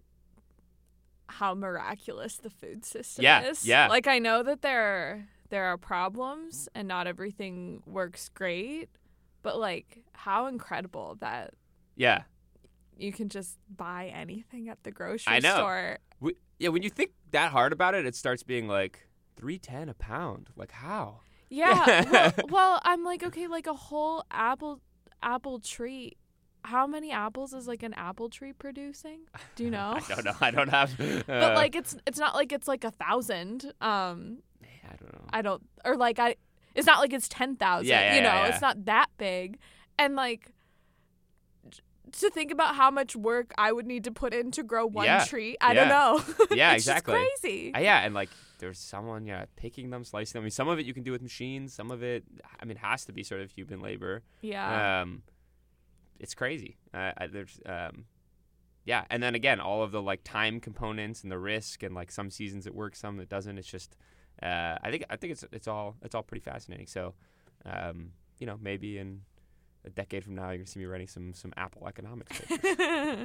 how miraculous the food system Yeah, is. yeah. Like I know that there there are problems and not everything works great, but like how incredible that Yeah. you can just buy anything at the grocery I know. store. We, yeah, when you think that hard about it, it starts being like three ten a pound. Like how? Yeah. well, well, I'm like, okay, like a whole apple apple tree. How many apples is like an apple tree producing? Do you know? I don't know. I don't have. Uh, But like it's it's not like it's like a thousand. Um, I don't know. I don't or like I. It's not like it's ten thousand. Yeah, yeah, you know, yeah, yeah. it's not that big, and like to think about how much work I would need to put in to grow one Yeah, tree. I yeah. don't know. Yeah, It's just exactly. crazy. Uh, yeah, and like there's someone yeah picking them, slicing them. I mean, some of it you can do with machines. Some of it, I mean, has to be sort of human labor. yeah. Um, it's crazy. Uh, I, there's um, yeah, and then again, all of the like time components and the risk, and like some seasons it works, some it doesn't. It's just, uh, I think I think it's it's all it's all pretty fascinating. So, um, you know, maybe in a decade from now, you're gonna see me writing some some Apple economics papers.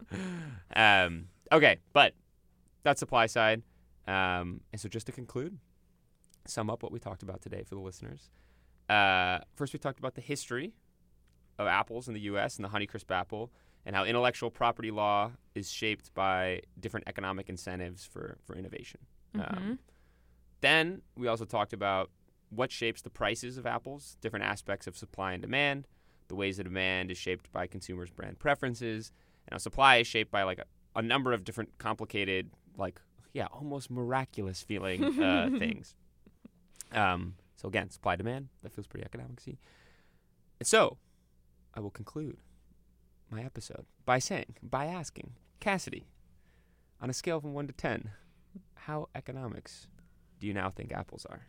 um, okay, but that's supply side. Um, and so just to conclude, sum up what we talked about today for the listeners. Uh, first, we talked about the history of apples in the U S and the Honeycrisp apple, and how intellectual property law is shaped by different economic incentives for, for innovation. Mhm. Um, then we also talked about what shapes the prices of apples, different aspects of supply and demand, the ways that demand is shaped by consumers' brand preferences, and how supply is shaped by like a, a number of different complicated, like, yeah, almost miraculous feeling uh, things. Um, so again, supply demand, that feels pretty economic-y. And so I will conclude my episode by saying, by asking, Cassidy, on a scale from one to ten, how economics do you now think apples are?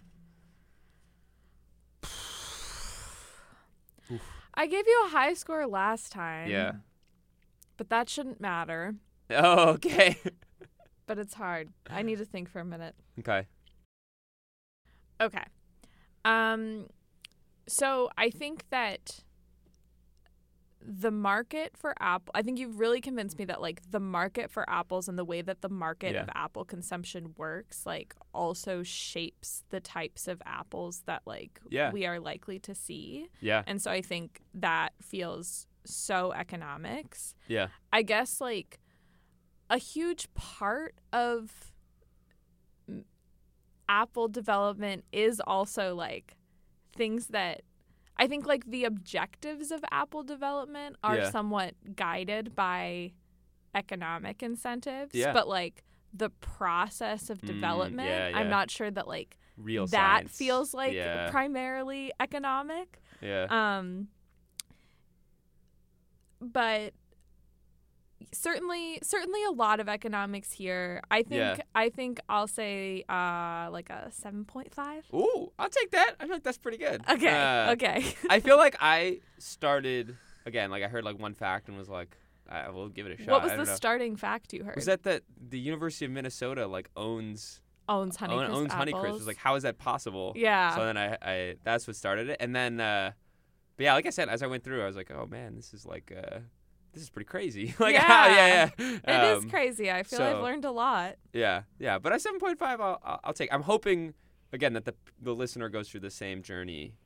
I gave you a high score last time. Yeah. But that shouldn't matter. Oh, okay. But it's hard. I need to think for a minute. Okay. Okay. Um so I think that the market for apple I think you've really convinced me that like the market for apples and the way that the market Yeah. of apple consumption works like also shapes the types of apples that like Yeah. we are likely to see. Yeah. And so I think that feels so economics. Yeah. I guess like a huge part of m- Apple development is also like things that I think like the objectives of Apple development are Yeah. somewhat guided by economic incentives, Yeah. but like the process of Mm, development, yeah, I'm yeah. not sure that like Real that science. feels like yeah. primarily economic. yeah. Um, but certainly, certainly a lot of economics here. I think. Yeah. I think I'll say uh, like a seven point five. Ooh, I'll take that. I feel like that's pretty good. Okay. Uh, okay. I feel like I started again. Like I heard like one fact and was like, I will give it a shot. What was I the don't know. starting fact you heard? Was that that the University of Minnesota like owns owns Honeycrisp own, owns apples. Honeycrisp? It was like, how is that possible? Yeah. So then I, I that's what started it, and then, uh, but yeah, like I said, as I went through, I was like, oh man, this is like, uh, this is pretty crazy. like, Yeah. how, yeah, yeah. It is Um, crazy. I feel so- I've learned a lot. Yeah, yeah, but a seven point five, I'll, I'll I'll take. I'm hoping again that the the listener goes through the same journey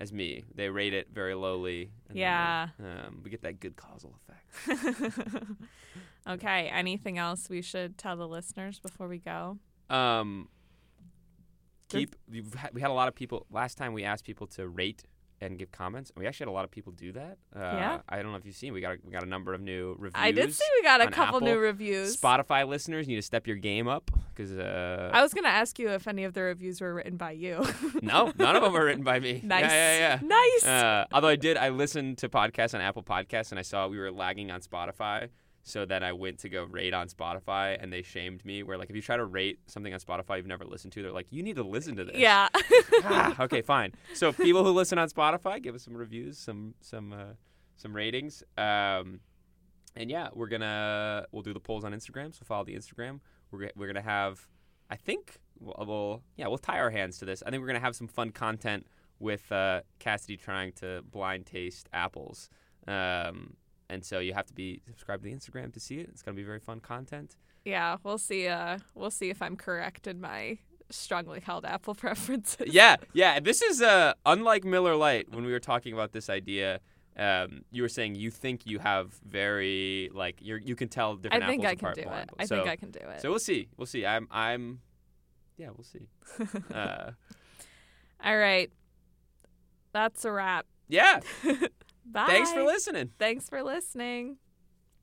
as me. They rate it very lowly. And Yeah. Then they, um, we get that good causal effect. Okay. Anything else we should tell the listeners before we go? Um, keep. You've ha- we had a lot of people last time. We asked people to rate and give comments. We actually had a lot of people do that. Uh, Yeah. I don't know if you've seen. We got a, we got a number of new reviews. I did see we got a on couple Apple. new reviews. Spotify listeners need to step your game up because uh, I was gonna ask you if any of the reviews were written by you. no, none of them are written by me. Nice. Yeah, yeah, yeah. Nice. Uh, although I did, I listened to podcasts on Apple Podcasts and I saw we were lagging on Spotify. So then I went to go rate on Spotify and they shamed me. Where like if you try to rate something on Spotify you've never listened to, they're like, you need to listen to this. Yeah. ah, okay, fine. So people who listen on Spotify, give us some reviews, some some uh, some ratings. Um, and yeah, we're gonna we'll do the polls on Instagram. So follow the Instagram. We're we're gonna have, I think we'll, we'll yeah we'll tie our hands to this. I think we're gonna have some fun content with uh, Cassidy trying to blind taste apples. Um, And so you have to be subscribed to the Instagram to see it. It's gonna be very fun content. Yeah, we'll see. Uh, we'll see if I'm correct in my strongly held Apple preferences. Yeah, yeah. This is uh, unlike Miller Lite. When we were talking about this idea, um, you were saying you think you have very like you you can tell different I think apples I can apart. do blind. it. I so, think I can do it. So we'll see. We'll see. I'm I'm. Yeah, we'll see. uh, All right, that's a wrap. yeah. Bye. Thanks for listening. Thanks for listening.